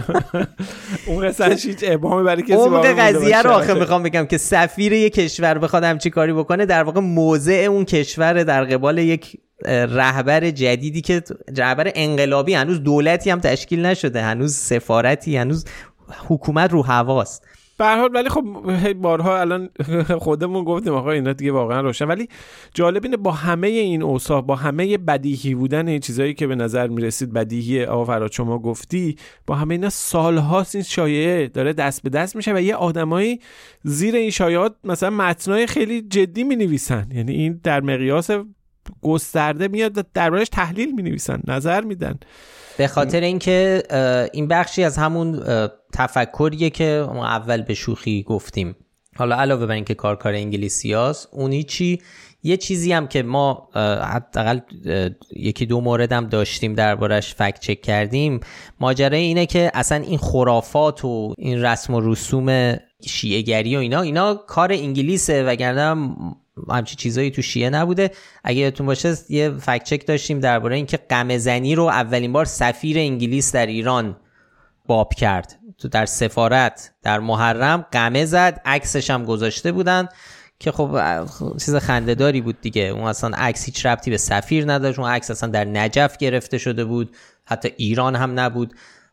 اون قصهش هیچ ابهامی برای کسی اون قضیه رو آخه میخوام بگم که سفیر یک کشور بخواد همچین کاری بکنه، در واقع موضع اون کشور در قبال یک رهبر جدیدی که رهبر انقلابی، هنوز دولتی هم تشکیل نشده، هنوز سفارتی، هنوز حکومت رو هواست. به هر حال ولی خب بارها الان خودمون گفتیم آقا اینا دیگه واقعا روشن، ولی جالب اینه با همه این اوصاف، با همه بدیهی بودن این چیزایی که به نظر میرسید بدیهی آقا فراد شما گفتی، با همه اینا سالهاست این شایعه داره دست به دست میشه و یه آدمایی زیر این شایعات مثلا متنای خیلی جدی مینویسن. یعنی این در مقیاس گسترده میاد دربارش تحلیل مینویسن، نظر میدن. به خاطر اینکه این بخشی از همون تفکریه که ما اول به شوخی گفتیم. حالا علاوه بر اینکه کار کار انگلیسیاست، اونی چی یه چیزی هم که ما حداقل یکی دو موردم داشتیم دربارش فکت چک کردیم، ماجرای اینه که اصلا این خرافات و این رسم و رسوم شیعه گری و اینا اینا کار انگلیسه، وگرنه همچین چیزایی تو شیعه نبوده. اگه یادتون باشه یه فکت چک داشتیم درباره اینکه قمه زنی رو اولین بار سفیر انگلیس در ایران باب کرد، تو در سفارت در محرم قمه زد، عکسش هم گذاشته بودن که خب چیز خنده‌داری بود دیگه. اون اصلا عکس هیچ ربطی به سفیر نداشت، اون عکس اصلا در نجف گرفته شده بود، حتی ایران هم نبود.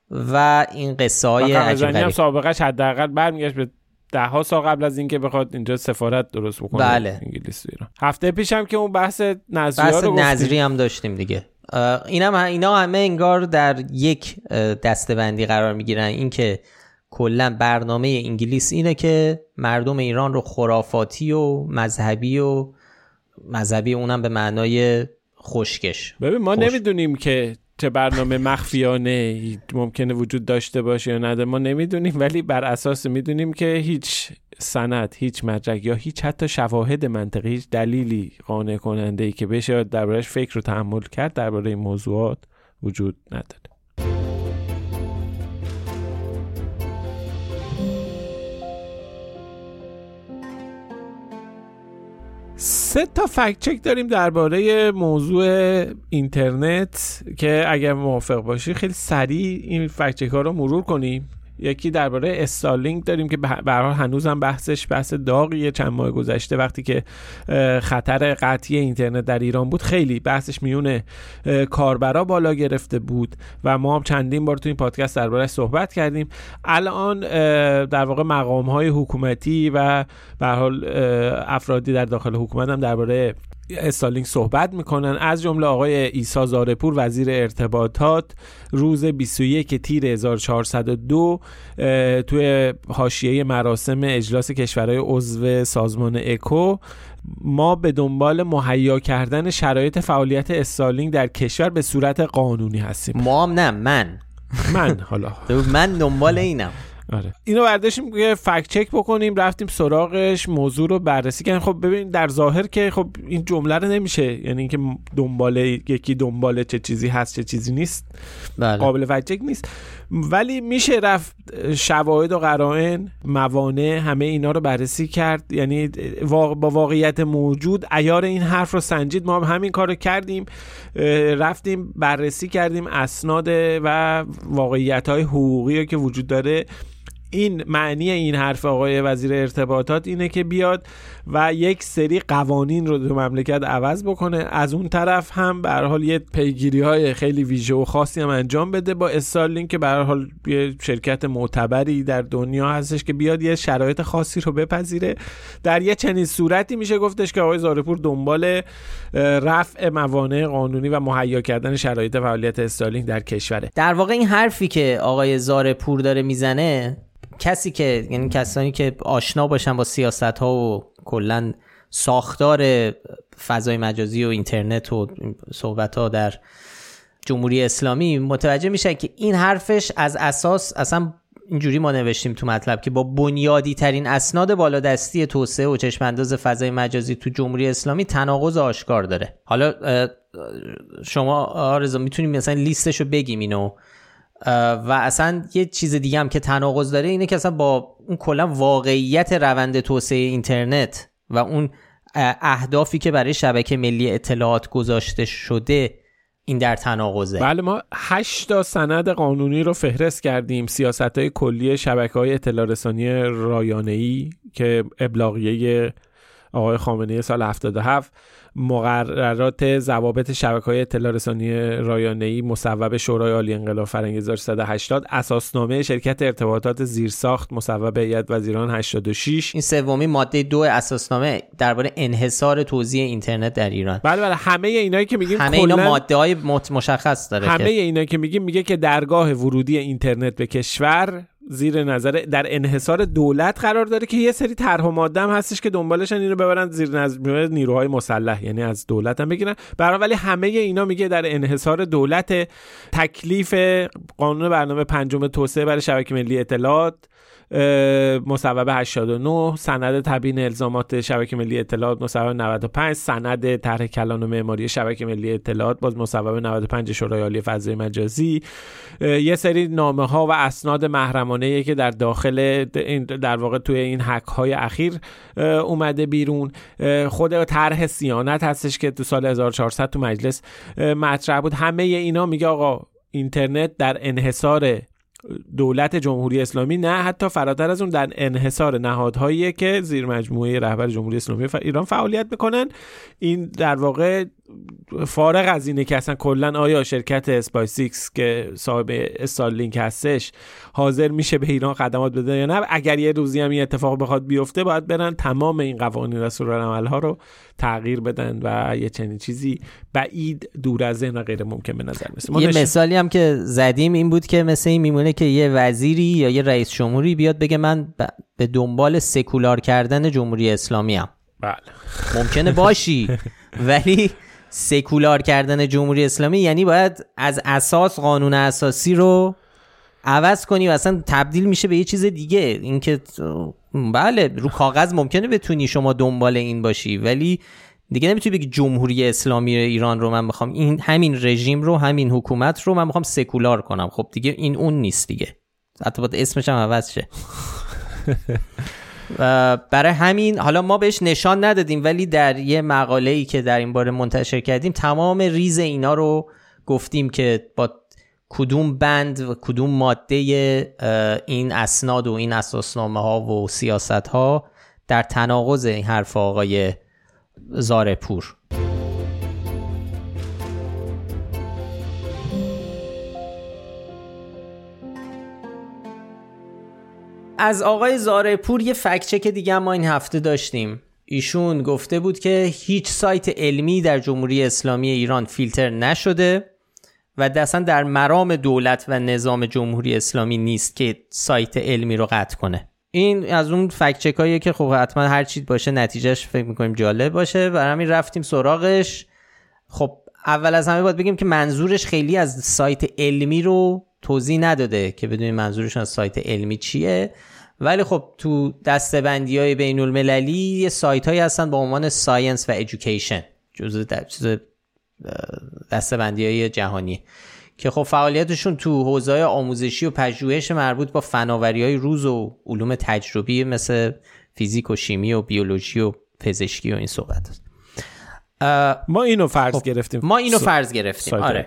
و این قصه های عجیب غریب سابقه‌اش حداقل برمیگشت به ده ها سال قبل از اینکه بخواد اینجا سفارت درست بکنه. بله. انگلیس ایران. هفته پیشم که اون بحث نظری بحث رو نظری هم داشتیم دیگه. اینم اینا همه انگار در یک دسته‌بندی قرار میگیرن، این که کلا برنامه انگلیس اینه که مردم ایران رو خرافاتی و مذهبی و مذهبی اونم به معنای خشکش. ببین ما خوش. نمیدونیم که چه برنامه مخفیانه ممکنه وجود داشته باشه یا نداره، ما نمیدونیم، ولی بر اساس میدونیم که هیچ سند، هیچ مدرک یا هیچ حتی شواهد منطقی، هیچ دلیلی قانع کننده ای که بشه درباره‌اش فکر رو تحمل کرد درباره این موضوعات وجود نداره. سه تا فکت چک داریم درباره موضوع اینترنت که اگر موافق باشی خیلی سریع این فکت چک ها رو مرور کنیم. یکی درباره استارلینک داریم که به هر حال هنوزم بحثش بحث داغیه. چند ماه گذشته وقتی که خطر قطعی اینترنت در ایران بود خیلی بحثش میون کاربرا بالا گرفته بود و ما هم چندین بار تو این پادکست درباره‌اش صحبت کردیم. الان در واقع مقام‌های حکومتی و به هر حال افرادی در داخل حکومت هم درباره استارلینک صحبت میکنن، از جمله آقای عیسی زارپور وزیر ارتباطات روز بیست و یک تیر هزار و چهارصد و دو توی حاشیه مراسم اجلاس کشورهای عضو سازمان اکو ما به دنبال مهیا کردن شرایط فعالیت استارلینک در کشور به صورت قانونی هستیم. ما هم نه من من حالا من دنبال اینم. آره اینو برداشتیم که فکت چک بکنیم، رفتیم سراغش، موضوع رو بررسی کردیم. خب ببین در ظاهر که خب این جمله رو نمیشه، یعنی اینکه دنبال یکی دنبال چه چیزی هست چه چیزی نیست بله. قابل فکت چک نیست، ولی میشه رفت شواهد و قرائن، موانع، همه اینا رو بررسی کرد، یعنی با واقعیت موجود عیار این حرف رو سنجید. ما هم همین کار رو کردیم، رفتیم بررسی کردیم اسناد و واقعیت‌های حقوقی که وجود داره. این معنی این حرف آقای وزیر ارتباطات اینه که بیاد و یک سری قوانین رو در مملکت عوض بکنه، از اون طرف هم به هر حال یه پیگیری‌های خیلی ویژه و خاصی هم انجام بده با استارلینک که به هر حال یه شرکت معتبری در دنیا هستش که بیاد یه شرایط خاصی رو بپذیره. در یه چنین صورتی میشه گفتش که آقای زارپور دنبال رفع موانع قانونی و مهیا کردن شرایط فعالیت استارلینک در کشوره. در واقع این حرفی که آقای زارپور داره میزنه، کسی که یعنی کسانی که آشنا باشن با سیاست‌ها و کلاً ساختار فضای مجازی و اینترنت و صحبت‌ها در جمهوری اسلامی متوجه میشن که این حرفش از اساس اصلا اینجوری ما نوشتیم تو مطلب که با بنیادی ترین اسناد بالادستی توسعه و چشمانداز فضای مجازی تو جمهوری اسلامی تناقض آشکار داره. حالا شما آرزو میتونیم مثلا لیستشو بگیم اینو، و اصلا یه چیز دیگه هم که تناقض داره اینه که اصلا با اون کلا واقعیت روند توسعه اینترنت و اون اهدافی که برای شبکه ملی اطلاعات گذاشته شده این در تناقضه. بله ما هشت تا سند قانونی رو فهرست کردیم، سیاست‌های کلی شبکه‌های اطلاع رسانی رایانه‌ای که ابلاغیه آقای خامنه‌ای سال هفتاد و هفت، مقررات ضوابط شبکه‌های اطلاع رسانی رایانه‌ای مصوب شورای عالی انقلاب فرنگی هزار و سیصد و هشتاد، اساسنامه شرکت ارتباطات زیرساخت مصوب هیئت وزیران هشتاد و شش. این سومی ماده دو اساسنامه درباره انحصار توزیع اینترنت در ایران. بله بله همه اینایی که میگیم همه اینا ماده‌های مشخص داره. همه اینایی که میگیم میگه که درگاه ورودی اینترنت به کشور زیر نظر در انحصار دولت قرار داره که یه سری طرح و ماده هم هستش که دنبالشن اینو ببرن زیر نظر نیروهای مسلح، یعنی از دولت هم بگیرن برای، ولی همه اینا میگه در انحصار دولت. تکلیف قانون برنامه پنجم توسعه برای شبکه ملی اطلاعات مصوب هشتاد و نه، سند تبیین الزامات شبکه ملی اطلاعات مصوب نود و پنج، سند طرح کلان و معماری شبکه ملی اطلاعات باز مصوب نود و پنج شورای عالی فضای مجازی، یه سری نامه ها و اسناد محرمانه که در داخل در واقع توی این هک های اخیر اومده بیرون، خود طرح صیانت هستش که تو سال هزار و چهارصد تو مجلس مطرح بود. همه اینا میگه آقا اینترنت در انحصار دولت جمهوری اسلامی، نه حتی فراتر از اون در انحصار نهادهایی که زیر مجموعه رهبر جمهوری اسلامی ایران فعالیت میکنن. این در واقع فارغ از اینه که اصلا کلا آیا شرکت اسپایس ایکس که صاحب استارلینک هستش حاضر میشه به ایران خدمات بده یا نه، اگر یه روزی هم این اتفاق بخواد بیفته باید برن تمام این قوانین و سورالعمل ها رو تغییر بدن و یه چنین چیزی بعید دور از ذهن و غیر ممکن به نظر میاد. یه نش... مثالی هم که زدیم این بود که مثلا این میمونه که یه وزیری یا یه رئیس جمهوری بیاد بگه من ب... به دنبال سکولار کردن جمهوری اسلامی ام. بله ممکنه باشی ولی سکولار کردن جمهوری اسلامی یعنی باید از اساس قانون اساسی رو عوض کنی و اصلا تبدیل میشه به یه چیز دیگه. اینکه بله رو کاغذ ممکنه بتونی شما دنبال این باشی ولی دیگه نمیتونی بگی جمهوری اسلامی ایران رو من میخوام این همین رژیم رو همین حکومت رو من میخوام سکولار کنم. خب دیگه این اون نیست دیگه، حتی باید اسمش هم عوض شه. برای همین حالا ما بهش نشان ندادیم ولی در یه مقاله‌ای که در این باره منتشر کردیم تمام ریز اینا رو گفتیم که با کدوم بند و کدوم ماده این اسناد و این اساسنامه ها و سیاست ها در تناقض این حرف آقای زارپور. از آقای زارپور یه فکت چک دیگه ما این هفته داشتیم. ایشون گفته بود که هیچ سایت علمی در جمهوری اسلامی ایران فیلتر نشده و اصلا در مرام دولت و نظام جمهوری اسلامی نیست که سایت علمی رو قطع کنه. این از اون فکت چکاییه که خب حتما هر چیز باشه نتیجهش فکر میکنیم جالب باشه، برای همین رفتیم سراغش. خب اول از همه باید بگیم که منظورش خیلی از سایت علمی رو توضیح نداده که بدونیم منظورشون از سایت علمی چیه، ولی خب تو دسته‌بندی‌های بین‌المللی یه سایت‌هایی هستن با عنوان ساینس و ادویکیشن، جزء دسته‌بندی‌های جهانی که خب فعالیتشون تو حوزه‌های آموزشی و پژوهش مربوط با فناوری‌های روز و علوم تجربی مثل فیزیک و شیمی و بیولوژی و پزشکی و این صحبت هست. ما اینو فرض خب گرفتیم ما اینو س... فرض گرفتیم آره.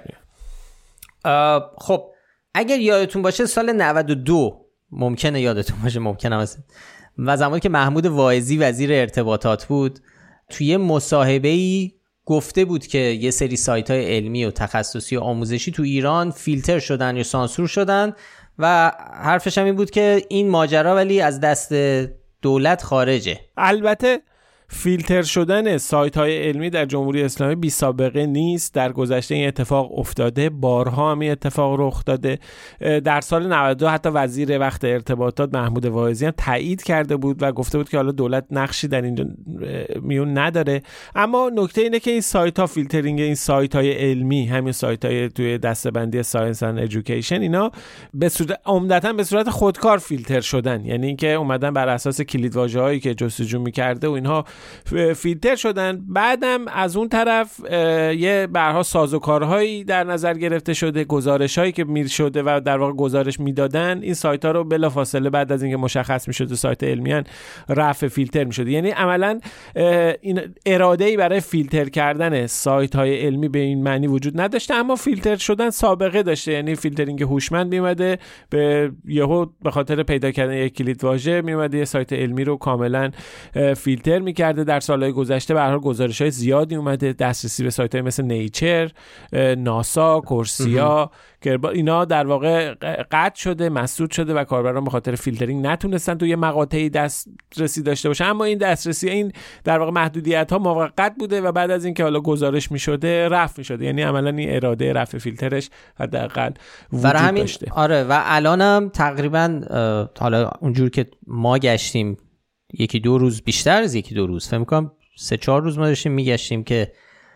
خب اگر یادتون باشه سال نود و دو ممکنه یادتون باشه ممکنه مثلا و زمانی که محمود واعظی وزیر ارتباطات بود توی یه مصاحبه‌ای گفته بود که یه سری سایت‌های علمی و تخصصی و آموزشی تو ایران فیلتر شدن یا سانسور شدن و حرفش هم این بود که این ماجرا ولی از دست دولت خارجه. البته فیلتر شدن سایت‌های علمی در جمهوری اسلامی بی سابقه نیست. در گذشته این اتفاق افتاده، بارها هم این اتفاق رخ داده. در سال نود و دو حتی وزیر وقت ارتباطات محمود واعظی هم تایید کرده بود و گفته بود که حالا دولت نقشی در اینجا میون نداره. اما نکته اینه که این سایت‌ها، فیلترینگ این سایت‌های علمی، همین سایت‌های توی دسته‌بندی ساینس اند ادویکیشن، اینا به صورت عمدتاً به صورت خودکار فیلتر شدن، یعنی اینکه اومدن بر اساس کلیدواژه‌هایی که جستجو می‌کرده و اینها فیلتر شدن. بعدم از اون طرف یه برها سازوکارهایی در نظر گرفته شده، گزارش‌هایی که می‌شده و در واقع گزارش میدادن این سایت‌ها رو بلافاصله بعد از اینکه مشخص می‌شد سایت علمیان رفع فیلتر می‌شد. یعنی عملاً این اراده‌ای برای فیلتر کردن سایت‌های علمی به این معنی وجود نداشته، اما فیلتر شدن سابقه داشته. یعنی فیلترینگ هوشمند میومده به یهو به خاطر پیدا کردن یک کلیدواژه میومده یه سایت علمی رو کاملاً فیلتر می‌کرده. در سالهای گذشته به هر حال گزارش‌های زیادی اومده، دسترسی به سایت‌های مثل نیچر، ناسا، کورسیا که اینا در واقع قطع شده، مسدود شده و کاربران به خاطر فیلترینگ نتونستن توی مقاطعی دسترسی داشته باشن. اما این دسترسی، این در واقع محدودیت‌ها موقت بوده و بعد از اینکه حالا گزارش می‌شده رفع می‌شده. یعنی عملاً این اراده رفع فیلترش حداقل وجود همین داشته. آره و الانم تقریباً حالا اونجور که ما گشتیم یکی دو روز، بیشتر از یکی دو روز، فکر می‌کنم سه چهار روز ما داشتیم میگشتیم که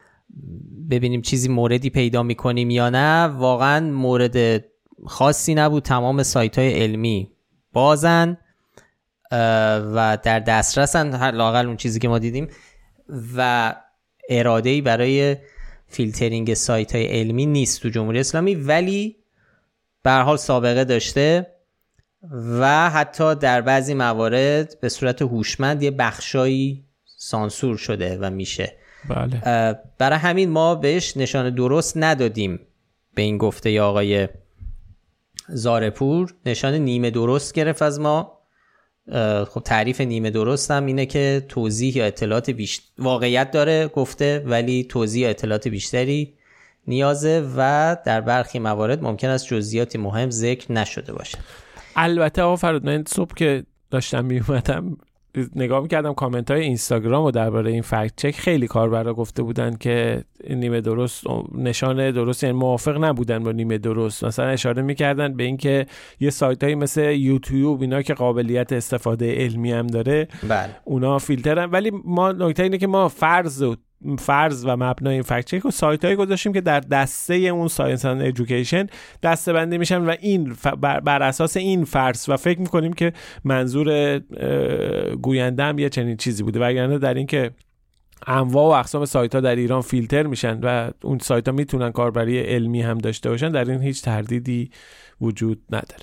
ببینیم چیزی موردی پیدا میکنیم یا نه. واقعا مورد خاصی نبود، تمام سایت‌های علمی بازن و در دسترسن، لااقل اون چیزی که ما دیدیم، و اراده‌ای برای فیلترینگ سایت‌های علمی نیست تو جمهوری اسلامی، ولی به هر حال سابقه داشته و حتی در بعضی موارد به صورت هوشمند یه بخشایی سانسور شده و میشه. بله. برای همین ما بهش نشان درست ندادیم. به این گفته ی آقای زارپور نشان نیمه درست گرفت از ما. خب تعریف نیمه درست هم اینه که توضیح یا اطلاعات بیشتر، واقعیت داره گفته ولی توضیح یا اطلاعات بیشتری نیازه و در برخی موارد ممکن است جزئیاتی مهم ذکر نشده باشه. البته آقا فراد، من صبح که داشتم میومدم نگاه میکردم کامنت های اینستاگرام و درباره این فکت چک خیلی کاربرا گفته بودن که نیمه درست نشانه درست، یعنی موافق نبودن با نیمه درست. مثلا اشاره میکردن به اینکه یه سایت هایی مثل یوتیوب اینا که قابلیت استفاده علمی هم داره، بله، اونا فیلترن. ولی ما نکته اینه که ما فرض و فرض و مبنای این فکت چک و سایت هایی گذاشتیم که در دسته اون ساینس اند ادویکیشن دسته بندی میشن و این بر, بر اساس این فرض و فکر میکنیم که منظور گوینده هم یه چنین چیزی بوده. وگرنه در این که انواع و اقسام سایت ها در ایران فیلتر میشن و اون سایت ها میتونن کاربری علمی هم داشته باشن، در این هیچ تردیدی وجود نداره.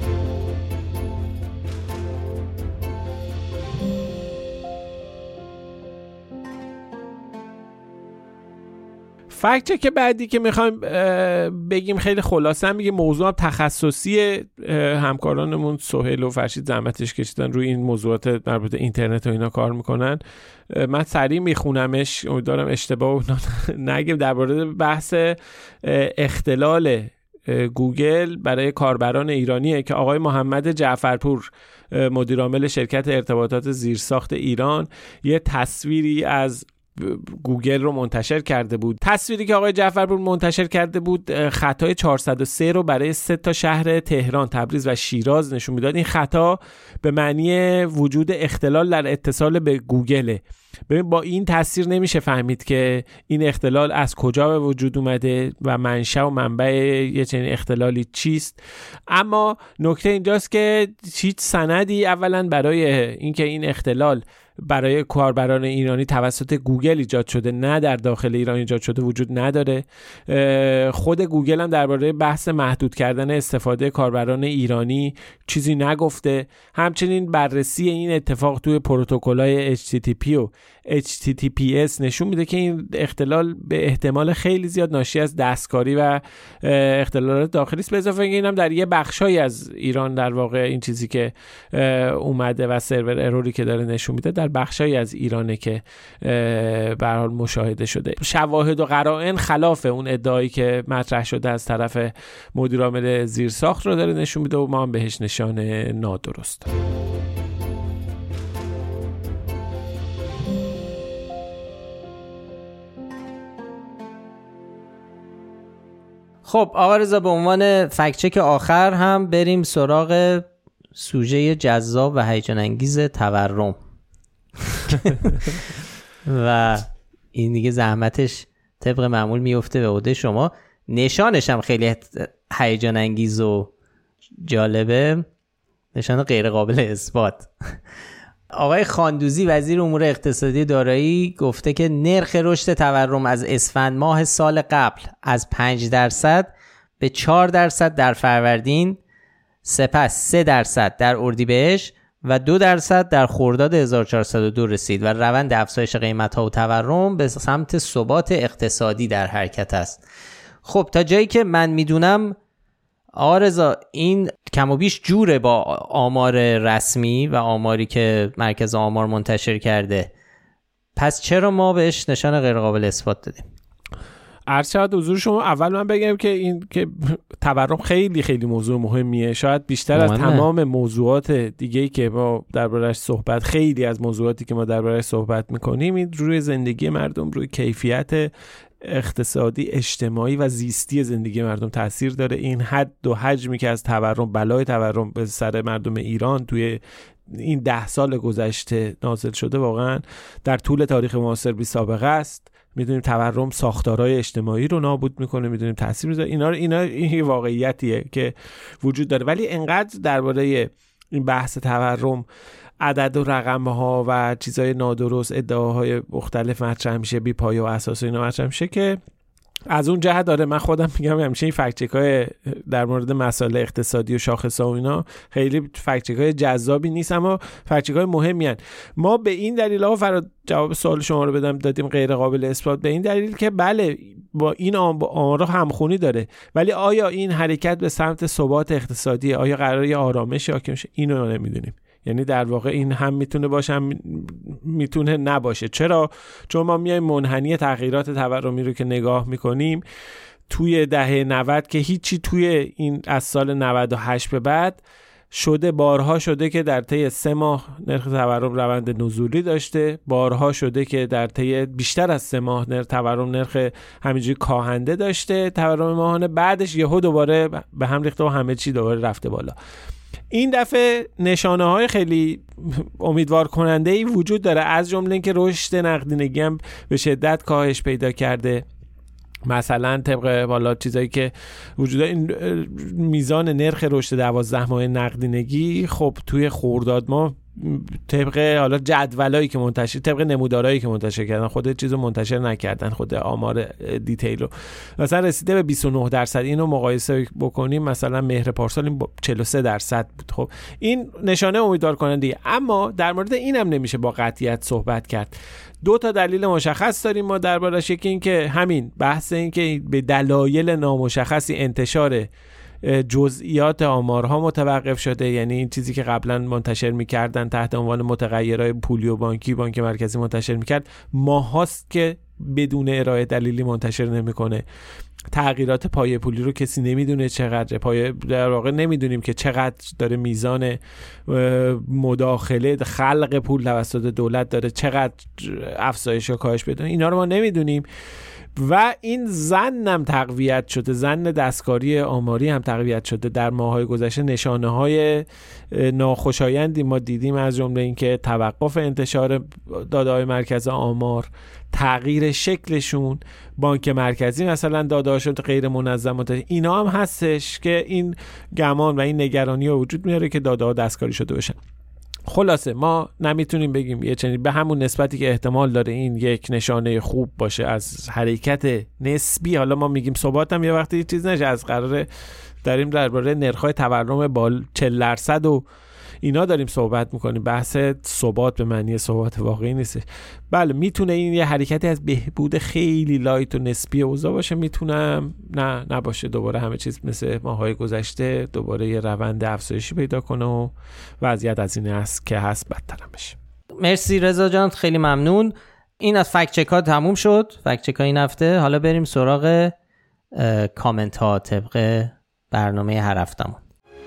فکت چک بعدی که میخوایم بگیم خیلی خلاصه هم میگه موضوع هم تخصصی، همکارانمون سهیل و فرشید زحمتش کشیدن روی این موضوعات مربوط به اینترنت و اینا کار میکنن. من سریع میخونمش، امیدوارم اشتباه نگیم. درباره بحث اختلال گوگل برای کاربران ایرانیه که آقای محمد جعفرپور مدیر عامل شرکت ارتباطات زیرساخت ایران یه تصویری از گوگل رو منتشر کرده بود. تصویری که آقای جعفرپور منتشر کرده بود خطای چهارصد و سه رو برای سه تا شهر تهران، تبریز و شیراز نشون میداد. این خطا به معنی وجود اختلال در اتصال به گوگله ببین با این تاثیر نمیشه فهمید که این اختلال از کجا به وجود اومده و منشأ و منبع یه چنین اختلالی چیست. اما نکته اینجاست که هیچ سندی اولا برای اینکه این اختلال برای کاربران ایرانی توسط گوگل ایجاد شده، نه در داخل ایران ایجاد شده، وجود نداره. خود گوگل هم درباره بحث محدود کردن استفاده کاربران ایرانی چیزی نگفته. همچنین بررسی این اتفاق توی پروتکل‌های اچ تی تی پی و اچ تی تی پی اس نشون میده که این اختلال به احتمال خیلی زیاد ناشی از دستکاری و اختلالات داخلی است. به اضافه اینکه اینم در یه بخشایی از ایران در واقع این چیزی که اومده و سرور اروری که داره نشون میده در بخشایی از ایرانه که به هر حال مشاهده شده. شواهد و قرائن خلاف اون ادعایی که مطرح شده از طرف مدیر عامل زیرساخت رو داره نشون میده و ما هم بهش نشان نادرست. خب آقا رضا، به عنوان فکت چک آخر هم بریم سراغ سوژه جذاب و هیجان انگیز تورم. و این دیگه زحمتش طبق معمول میفته به عهده شما. نشانش هم خیلی هیجان انگیز و جالبه، نشان غیر قابل اثبات. آقای خاندوزی وزیر امور اقتصادی دارایی گفته که نرخ رشد تورم از اسفند ماه سال قبل از پنج درصد به چهار درصد در فروردین، سپس سه درصد در اردیبهشت و دو درصد در خرداد هزار و چهارصد و دو رسید و روند افزایش قیمت‌ها و تورم به سمت ثبات اقتصادی در حرکت است. خب تا جایی که من میدونم آقا رضا این کم و بیش جوره با آمار رسمی و آماری که مرکز آمار منتشر کرده، پس چرا ما بهش نشان غیر قابل اثبات دادیم؟ عرض شد حضور شما. اول من بگم که این که تورم خیلی خیلی موضوع مهمیه، شاید بیشتر از تمام موضوعات دیگه‌ای که ما درباره‌اش صحبت خیلی از موضوعاتی که ما درباره‌اش صحبت می‌کنیم این روی زندگی مردم، روی کیفیت اقتصادی، اجتماعی و زیستی زندگی مردم تاثیر داره. این حد و حجمی که از تورم، بلای تورم به سر مردم ایران توی این ده سال گذشته نازل شده واقعا در طول تاریخ معاصر بی سابقه است. میدونیم تورم ساختارهای اجتماعی رو نابود میکنه، میدونیم تاثیر میذاره. اینا اینا این واقعیتیه که وجود داره، ولی انقدر درباره این بحث تورم عدد و رقم‌ها و چیزای نادرست، ادعاهای مختلف مطرح میشه، بی پایه و اساس اینا مطرح میشه که از اون جهت داره. من خودم میگم همیشه این فکت چک‌های در مورد مسائل اقتصادی و شاخص‌ها و اینا خیلی فکت چک‌های جذابی نیست، اما فکت چک‌های مهمی هستند. ما به این دلیل ها فراد جواب سوال شما رو بدم دادیم غیر قابل اثبات، به این دلیل که بله با این آمارا همخونی داره، ولی آیا این حرکت به سمت ثبات اقتصادی، آیا قراره آرامش حاکم شه، اینو نمیدونیم. یعنی در واقع این هم میتونه باشه هم میتونه نباشه. چرا؟ چون ما میایم منحنی تغییرات تورمی رو که نگاه میکنیم توی دهه نود که هیچی توی این از سال نود و هشت به بعد شده، بارها شده که در طی سه ماه نرخ تورم روند نزولی داشته، بارها شده که در طی بیشتر از سه ماه نرخ تورم نرخ همینجوری کاهنده داشته، تورم ماهانه، بعدش یهو دوباره به هم ریخته و همه چی دوباره رفته بالا. این دفعه نشانه های خیلی امیدوار کننده ای وجود داره، از جمله اینکه رشد نقدینگی هم به شدت کاهش پیدا کرده. مثلا طبق بالا چیزایی که وجود داره، این میزان نرخ رشد دوازده ماه نقدینگی خب توی خرداد ماه طبق حالا جدولایی که منتشر، طبق نمودارهایی که منتشر کردن، خود چیزو منتشر نکردن، خود آمار دیتیل رو، مثلا رسیده به بیست و نه درصد. اینو مقایسه بکنیم مثلا مهر پارسال این چهل و سه درصد بود. خب این نشانه امیدوار کننده، اما در مورد اینم نمیشه با قطعیت صحبت کرد. دو تا دلیل مشخص داریم ما دربارش. یکی این که همین بحث این که به دلایل نامشخصی انتشار جزئیات آمارها متوقف شده، یعنی این چیزی که قبلا منتشر می‌کردن تحت عنوان متغیرهای پولی و بانکی، بانک مرکزی منتشر می‌کرد، ماهاست که بدون ارائه دلیلی منتشر نمی‌کنه. تغییرات پایه پولی رو کسی نمیدونه چقدر، پایه در واقع نمیدونیم که چقدر داره میزان مداخله خلق پول توسط دولت داره، چقدر افزایش و کاهش بدونه، اینا رو ما نمیدونیم. و این ظن هم تقویت شده، ظن دستکاری آماری هم تقویت شده. در ماه‌های گذشته نشانه‌های ناخوشایندی ما دیدیم، از جمله اینکه توقف انتشار داده‌های مرکز آمار، تغییر شکلشون، بانک مرکزی مثلا داده‌هاشون غیر منظم داره، اینا هم هستش که این گمان و این نگرانی رو وجود میاره که داده‌ها دستکاری شده باشن. خلاصه ما نمیتونیم بگیم یه چنین به همون نسبتی که احتمال داره این یک نشانه خوب باشه از حرکت نسبی. حالا ما میگیم ثبات هم یه وقتی چیز نشه، از قراره داریم درباره نرخ‌های تورم بال چهل درصد و اینا داریم صحبت میکنیم، بحث ثبات به معنی ثبات واقعی نیست. بله میتونه این یه حرکتی از بهبود خیلی لایت و نسبی اوضاع باشه، میتونم نه نباشه، دوباره همه چیز مثل ماهای گذشته دوباره یه روند افزایشی پیدا کنه و وضعیت از این است که هست بدتر بشه. مرسی رضا جان، خیلی ممنون. این از فکت چک ها تموم شد، فکت چک ها این هفته. حالا بریم سراغ کامنت ها طبق برنامه هر هفتمون.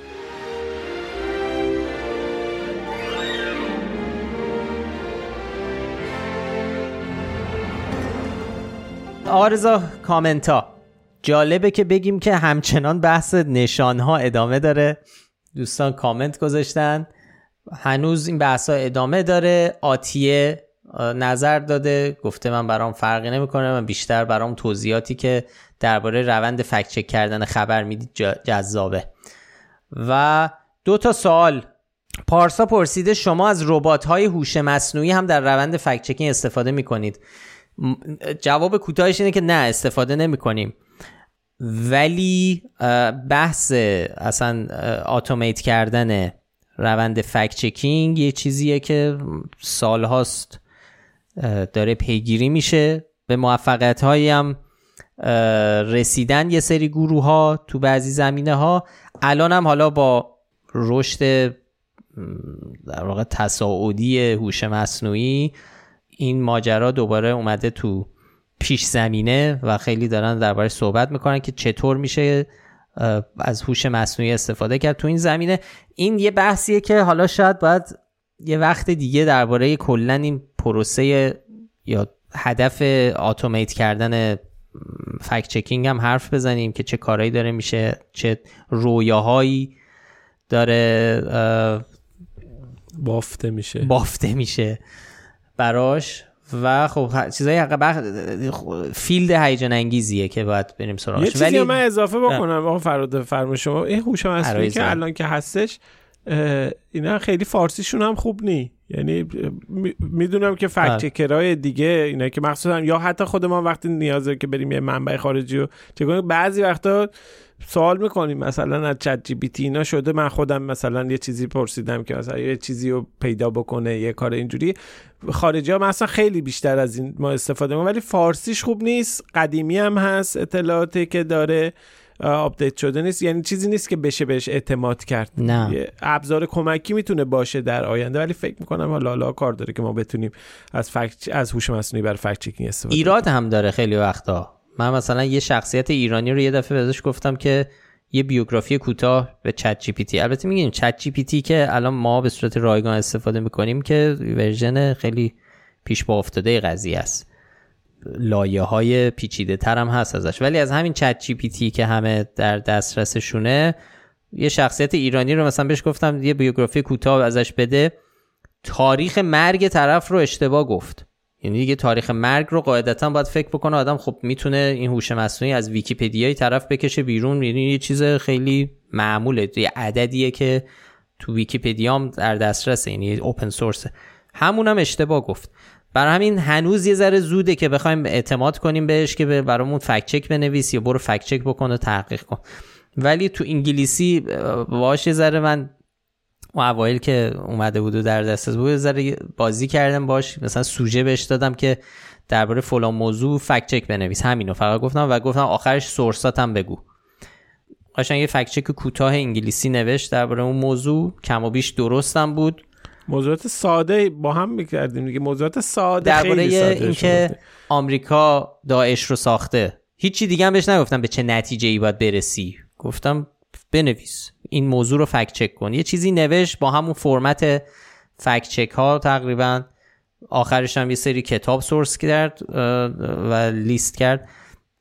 آقا رضا، کامنت ها جالبه که بگیم که همچنان بحث نشان ها ادامه داره. دوستان کامنت گذاشتن، هنوز این بحث ها ادامه داره. آتیه نظر داده، گفته من برام فرقی نمیکنه، من بیشتر برام توضیحاتی که درباره روند فکت چک کردن خبر میدید جذابه. و دو تا سوال پارسا پرسیده شما از ربات های هوش مصنوعی هم در روند فکت چکینگ استفاده میکنید؟ جواب کوتاهش اینه که نه، استفاده نمی کنیم. ولی بحث اصلا اتومات کردن روند فکت چکینگ یه چیزیه که سال هاست داره پیگیری میشه. به موفقیت هایی هم رسیدن یه سری گروه ها تو بعضی زمینه ها. الان هم حالا با رشد در واقع تصاعدی هوش مصنوعی این ماجرا دوباره اومده تو پیش زمینه و خیلی دارن درباره صحبت میکنن که چطور میشه از هوش مصنوعی استفاده کرد تو این زمینه. این یه بحثیه که حالا شاید باید یه وقت دیگه درباره کلن این پروسه یا هدف اتومات کردن فکت چکینگ هم حرف بزنیم که چه کارهایی داره میشه، چه رویاهایی داره بافته میشه بافته میشه براش. و خب چیزای حق فیلد هیجان انگیزیه که باید بریم سراغش. یه چیزی ولی من اضافه بکنم آقا فراد فرمون شما، این هوش مصنوعی که الان که هستش اینا خیلی فارسیشون هم خوب نی، یعنی میدونم که فکت چکرای دیگه اینا که مخصوصا یا حتی خود ما وقتی نیازه که بریم یه منبع خارجی رو چک کنیم بعضی وقتا سوال میکنیم مثلا از چت جی پی تی اینا شده، من خودم مثلا یه چیزی پرسیدم که مثلا یه چیزی رو پیدا بکنه یه کار اینجوری. خارجی ها مثلا خیلی بیشتر از این ما استفاده میکنن، ولی فارسیش خوب نیست، قدیمی هم هست، اطلاعاتی که داره آپدیت شده نیست، یعنی چیزی نیست که بشه بهش اعتماد کرد. نه. یه ابزار کمکی میتونه باشه در آینده، ولی فکر میکنم حالا حالا کار داره که ما بتونیم از فکت از هوش مصنوعی برای فکت چکینگ استفاده کنیم. ایراد هم داره خیلی وقتا. من مثلا یه شخصیت ایرانی رو یه دفعه بهش گفتم که یه بیوگرافی کوتاه به چت جی پی تی، البته میگیم چت جی پی تی که الان ما به صورت رایگان استفاده میکنیم که ورژن خیلی پیش پا افتاده قضیه است، لایه های پیچیده تر هم هست ازش، ولی از همین چت جی پی تی که همه در دسترسشونه یه شخصیت ایرانی رو مثلا بهش گفتم یه بیوگرافی کوتاه ازش بده، تاریخ مرگ طرف رو اشتباه گفت. یعنی دیگه تاریخ مرگ رو قاعدتا باید فکر بکنه آدم خب میتونه این هوش مصنوعی از ویکی‌پدیای طرف بکشه بیرون، یعنی یه چیز خیلی معموله، یه عددیه که تو ویکی‌پدیا هم در دسترسه، یعنی اوپن سورسه. همون هم اشتباه گفت. برای همین هنوز یه ذره زوده که بخوایم اعتماد کنیم بهش که برامون فکت چک بنویس یا برو فکت چک بکن و تحقیق کن. ولی تو انگلیسی باهاش یه ذره من اون اوایل که اومده بود و در دسترس بود ذره بازی کردم باش، مثلا سوژه بهش دادم که درباره فلان موضوع فکت چک بنویس، همینو فقط گفتم و گفتم آخرش سورساتم بگو. قشنگ یه فکت چک کوتاه انگلیسی نوشت درباره اون موضوع، کم و بیش درستم بود. موضوعات ساده با هم می‌کردیم دیگه، موضوعات ساده درباره خیلی ساده اینکه آمریکا داعش رو ساخته، هیچی دیگه هم بهش نگفتم به چه نتیجه‌ای باید برسی، گفتم بنویس این موضوع رو فکت چک کن. یه چیزی نوشت با همون فرمت فکت چک ها تقریبا، آخرش هم یه سری کتاب سورس کرد و لیست کرد.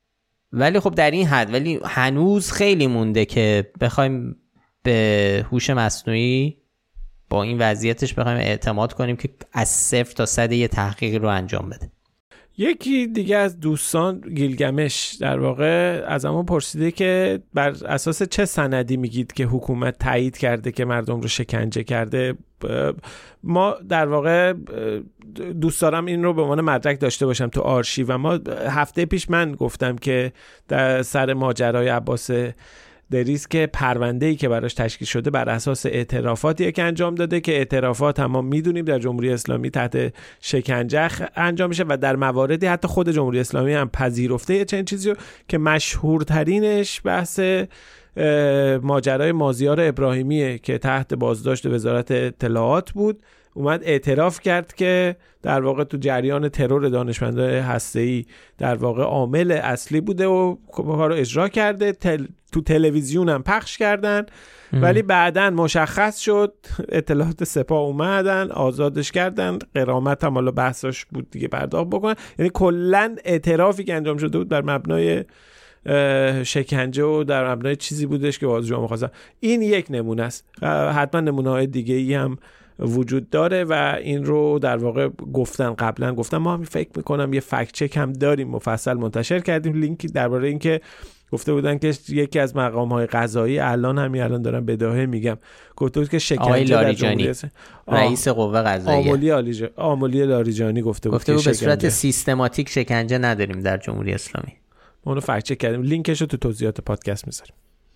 ولی خب در این حد، ولی هنوز خیلی مونده که بخوایم به هوش مصنوعی با این وضعیتش بخوایم اعتماد کنیم که از صفر تا صد یه تحقیقی رو انجام بده. یکی دیگه از دوستان گیلگمش در واقع از ما پرسیده که بر اساس چه سندی میگید که حکومت تایید کرده که مردم رو شکنجه کرده؟ ما در واقع دوست دارم این رو به عنوان مدرک داشته باشم تو آرشیو. و ما هفته پیش من گفتم که در سر ماجرای عباس دریس که پرونده‌ای که براش تشکیل شده بر اساس اعترافاتی که انجام داده که اعترافات هم ما میدونیم در جمهوری اسلامی تحت شکنجه انجام میشه و در مواردی حتی خود جمهوری اسلامی هم پذیرفته چنین چیزی رو که مشهورترینش بحث ماجرای مازیار ابراهیمیه که تحت بازداشت وزارت اطلاعات بود. اومد اعتراف کرد که در واقع تو جریان ترور دانشمندان هسته‌ای در واقع عامل اصلی بوده و کارو اجرا کرده. تل... تو تلویزیون هم پخش کردن ام. ولی بعدن مشخص شد اطلاعات سپاه اومدن آزادش کردن. غرامت هم حالا بحثش بود دیگه پرداخت بکنن. یعنی کلا اعترافی که انجام شده بود بر مبنای شکنجه و در مبنای چیزی بودش که بازجوها می‌خواستن. این یک نمونه است. حتما نمونه‌های دیگه‌ای هم وجود داره و این رو در واقع گفتن قبلا گفتن. ما هم فکر میکنم یه فکت چک هم داریم مفصل منتشر کردیم لینکی درباره این که گفته بودن که یکی از مقام‌های قضایی الان همین الان دارم بداهه میگم گفته بود که شکنجه در جمهوری رئیس قوه قضاییه آملی عالی آملی لاریجانی گفته بود گفته بود به صورت سیستماتیک شکنجه نداریم در جمهوری اسلامی. ما اونو فکت چک کردیم لینکش رو تو توضیحات پادکست میذاریم.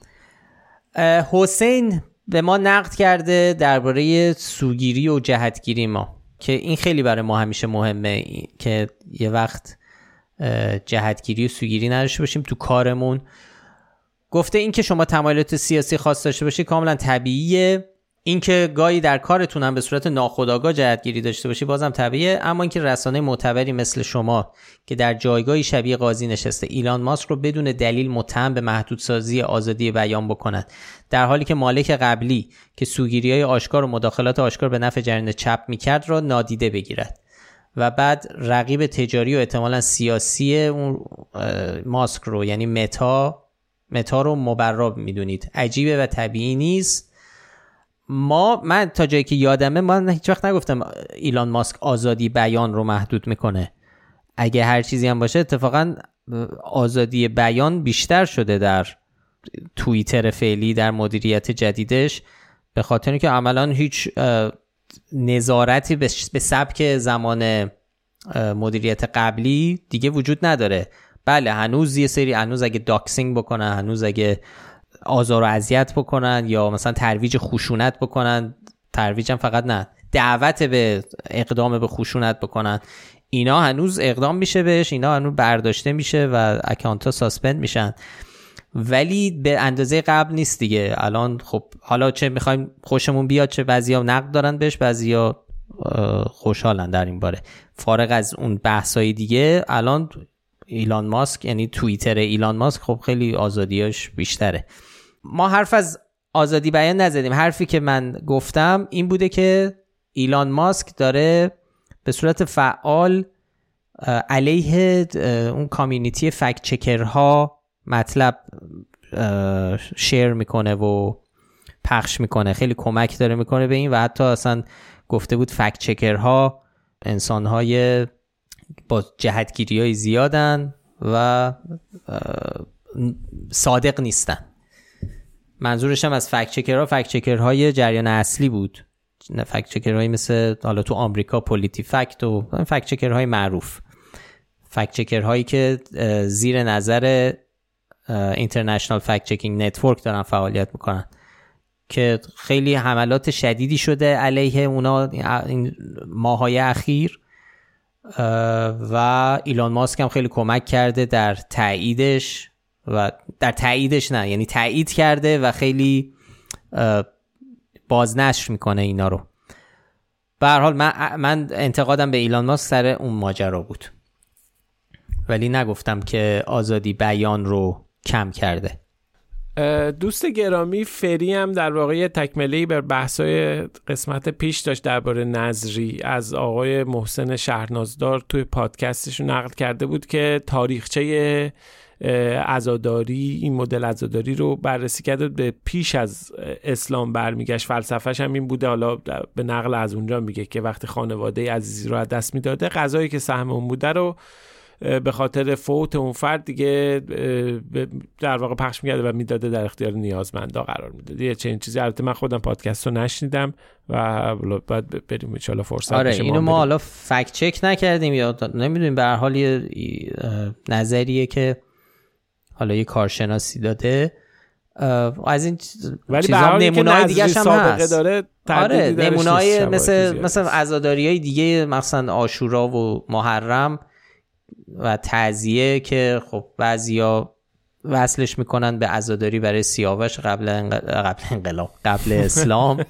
حسین به ما نقد کرده درباره سوگیری و جهتگیری ما که این خیلی برای ما همیشه مهمه که یه وقت جهتگیری و سوگیری نداشته باشیم تو کارمون. گفته این که شما تمایلات سیاسی خاص داشته باشی کاملا طبیعیه، این که گاهی در کارتون هم به صورت ناخودآگاه جهتگیری داشته باشی بازم طبیعیه، اما اینکه رسانه معتبری مثل شما که در جایگاهی شبیه قاضی نشسته ایلان ماسک رو بدون دلیل متهم به محدودسازی آزادی بیان بکنند، در حالی که مالک قبلی که سوگیری‌های آشکار و مداخلات آشکار به نفع جریان چپ می‌کرد را نادیده بگیرد و بعد رقیب تجاری و احتمالاً سیاسی اون ماسک رو یعنی متا متا رو مبرر می‌دونید. عجیبه و طبیعی نیست. ما من تا جایی که یادمه من هیچ وقت نگفتم ایلان ماسک آزادی بیان رو محدود میکنه. اگه هر چیزی هم باشه اتفاقا آزادی بیان بیشتر شده در توییتر فعلی در مدیریت جدیدش، به خاطر اینکه عملاً هیچ نظارتی به سبک زمان مدیریت قبلی دیگه وجود نداره. بله هنوز یه سری هنوز اگه داکسینگ بکنن، هنوز اگه آزار و اذیت بکنن یا مثلا ترویج خشونت بکنن، ترویج هم فقط نه دعوت به اقدام به خشونت بکنن، اینا هنوز اقدام میشه بهش، اینا هنوز برداشته میشه و اکانت ها ساسپند میشن، ولی به اندازه قبل نیست دیگه. الان خب حالا چه میخوایم خوشمون بیاد چه بعضیا نقد دارن بهش، بعضیا خوشحالن در این باره. فارغ از اون بحثای دیگه الان ایلان ماسک یعنی توییتر ایلان ماسک خب خیلی آزادیاش بیشتره. ما حرف از آزادی بیان نزدیم. حرفی که من گفتم این بوده که ایلان ماسک داره به صورت فعال علیه اون کامیونیتی فکت چکرها مطلب شیر میکنه و پخش میکنه، خیلی کمک داره میکنه به این و حتی اصلا گفته بود فکت چکرها انسانهای با جهتگیری های زیادن و صادق نیستن. منظورش هم از فکت چکرها فکت چکرهای جریان اصلی بود، نه فکت چکرهایی مثل حالا تو آمریکا پولیتی فکت و فکت چکرهای معروف، فکت چکرهایی که زیر نظر اینترنشنال فکت چکینگ نتورک دارن فعالیت میکنن که خیلی حملات شدیدی شده علیه اونا این ماهای اخیر و ایلان ماسک هم خیلی کمک کرده در تاییدش و در تاییدش نه یعنی تایید کرده و خیلی بازنشر میکنه اینا رو. به هر حال من, من انتقادم به ایلان ماسک سر اون ماجرا بود، ولی نگفتم که آزادی بیان رو کم کرده. دوست گرامی فری هم در واقع تکمله‌ای بر بحث‌های قسمت پیش داشت درباره نظری از آقای محسن شهرنازدار توی پادکستش نقل کرده بود که تاریخچه عزاداری، این مدل عزاداری رو بررسی کرده به پیش از اسلام برمیگشت. فلسفه‌ش هم این بوده، حالا به نقل از اونجا میگه که وقتی خانواده عزیزی رو از دست میداده، غذایی که سهم اون بوده رو به خاطر فوت اون فرد دیگه در واقع پخش می‌کرده و میداده در اختیار نیازمندا قرار میداده. یه چنین چیزی. البته من خودم پادکست رو نشنیدم و بعد بریم ان شاءالله فرصت آره بشه. اینو ما حالا فکت چک نکردیم یا نمیدونیم، به هر حال یه نظریه که حالا یه کارشناسی داده از این چیزا، نمونه‌های دیگه هم هست. داره آره نمونه‌های مثل مثلا عزاداری‌های دیگه، مثلا عاشورا و محرم و تعزیه که خب بعضیا وصلش میکنن به عزاداری برای سیاوش قبل انق... قبل انقلاب قبل اسلام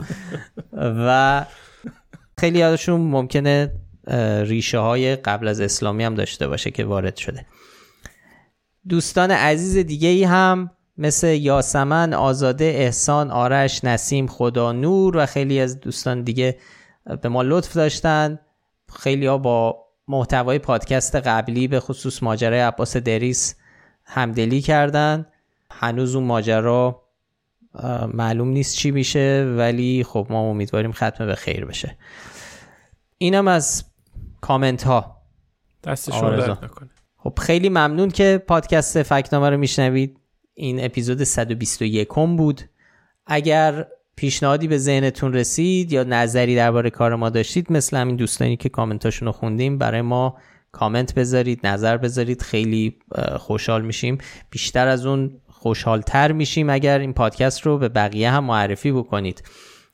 و خیلی هاشون ممکنه ریشه های قبل از اسلامی هم داشته باشه که وارد شده. دوستان عزیز دیگه ای هم مثل یاسمن، آزاده، احسان، آرش، نسیم، خدا نور و خیلی از دوستان دیگه به ما لطف داشتن. خیلی ها با محتوای پادکست قبلی به خصوص ماجرای عباس دریس همدلی کردن. هنوز اون ماجرا معلوم نیست چی میشه، ولی خب ما امیدواریم ختم به خیر بشه. اینم از کامنت ها. دست شما درد نکنه. خب خیلی ممنون که پادکست فکت‌نامه رو میشنوید. این اپیزود صد و بیست و یک بود. اگر پیشنهادی به ذهنتون رسید یا نظری درباره کار ما داشتید، مثل همین دوستانی که کامنتاشون رو خوندیم، برای ما کامنت بذارید، نظر بذارید. خیلی خوشحال میشیم. بیشتر از اون خوشحالتر میشیم اگر این پادکست رو به بقیه هم معرفی بکنید.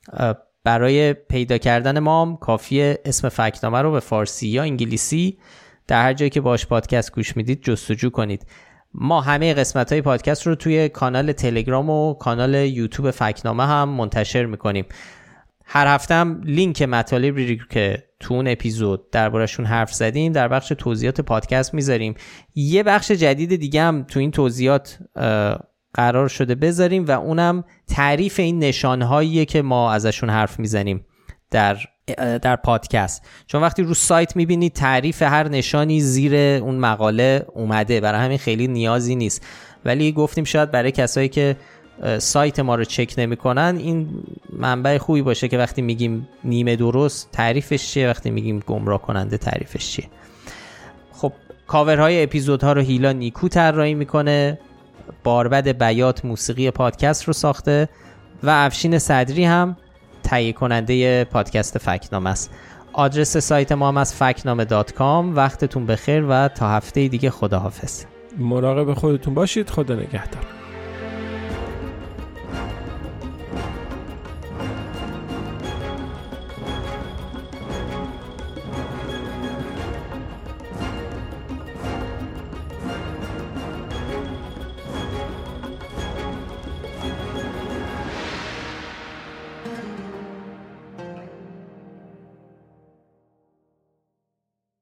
برای پیدا کردن ما هم کافیه اسم فکت‌نامه رو به فارسی یا انگلیسی در هر جایی که باش پادکست گوش میدید جستجو کنید. ما همه قسمت‌های پادکست رو توی کانال تلگرام و کانال یوتیوب فکت‌نامه هم منتشر میکنیم. هر هفته هم لینک مطالبی که تو اون اپیزود دربارشون حرف زدیم در بخش توضیحات پادکست میذاریم. یه بخش جدید دیگه هم تو این توضیحات قرار شده بذاریم و اونم تعریف این نشانهاییه که ما ازشون حرف میزنیم در در پادکست. چون وقتی رو سایت میبینید تعریف هر نشانی زیر اون مقاله اومده، برای همین خیلی نیازی نیست. ولی گفتیم شاید برای کسایی که سایت ما رو چک نمی‌کنن این منبع خوبی باشه که وقتی میگیم نیمه درست تعریفش چیه، وقتی میگیم گمراه کننده تعریفش چیه. خب کاورهای اپیزودها رو هیلا نیکو طراحی میکنه، باربد بیات موسیقی پادکست رو ساخته و افشین صدری هم تهیه کننده پادکست فکت‌نامه است. آدرس سایت ما هم از فکت‌نامه دات کام. وقتتون بخیر و تا هفته دیگه خداحافظ. مراقب خودتون باشید. خدا نگهدار.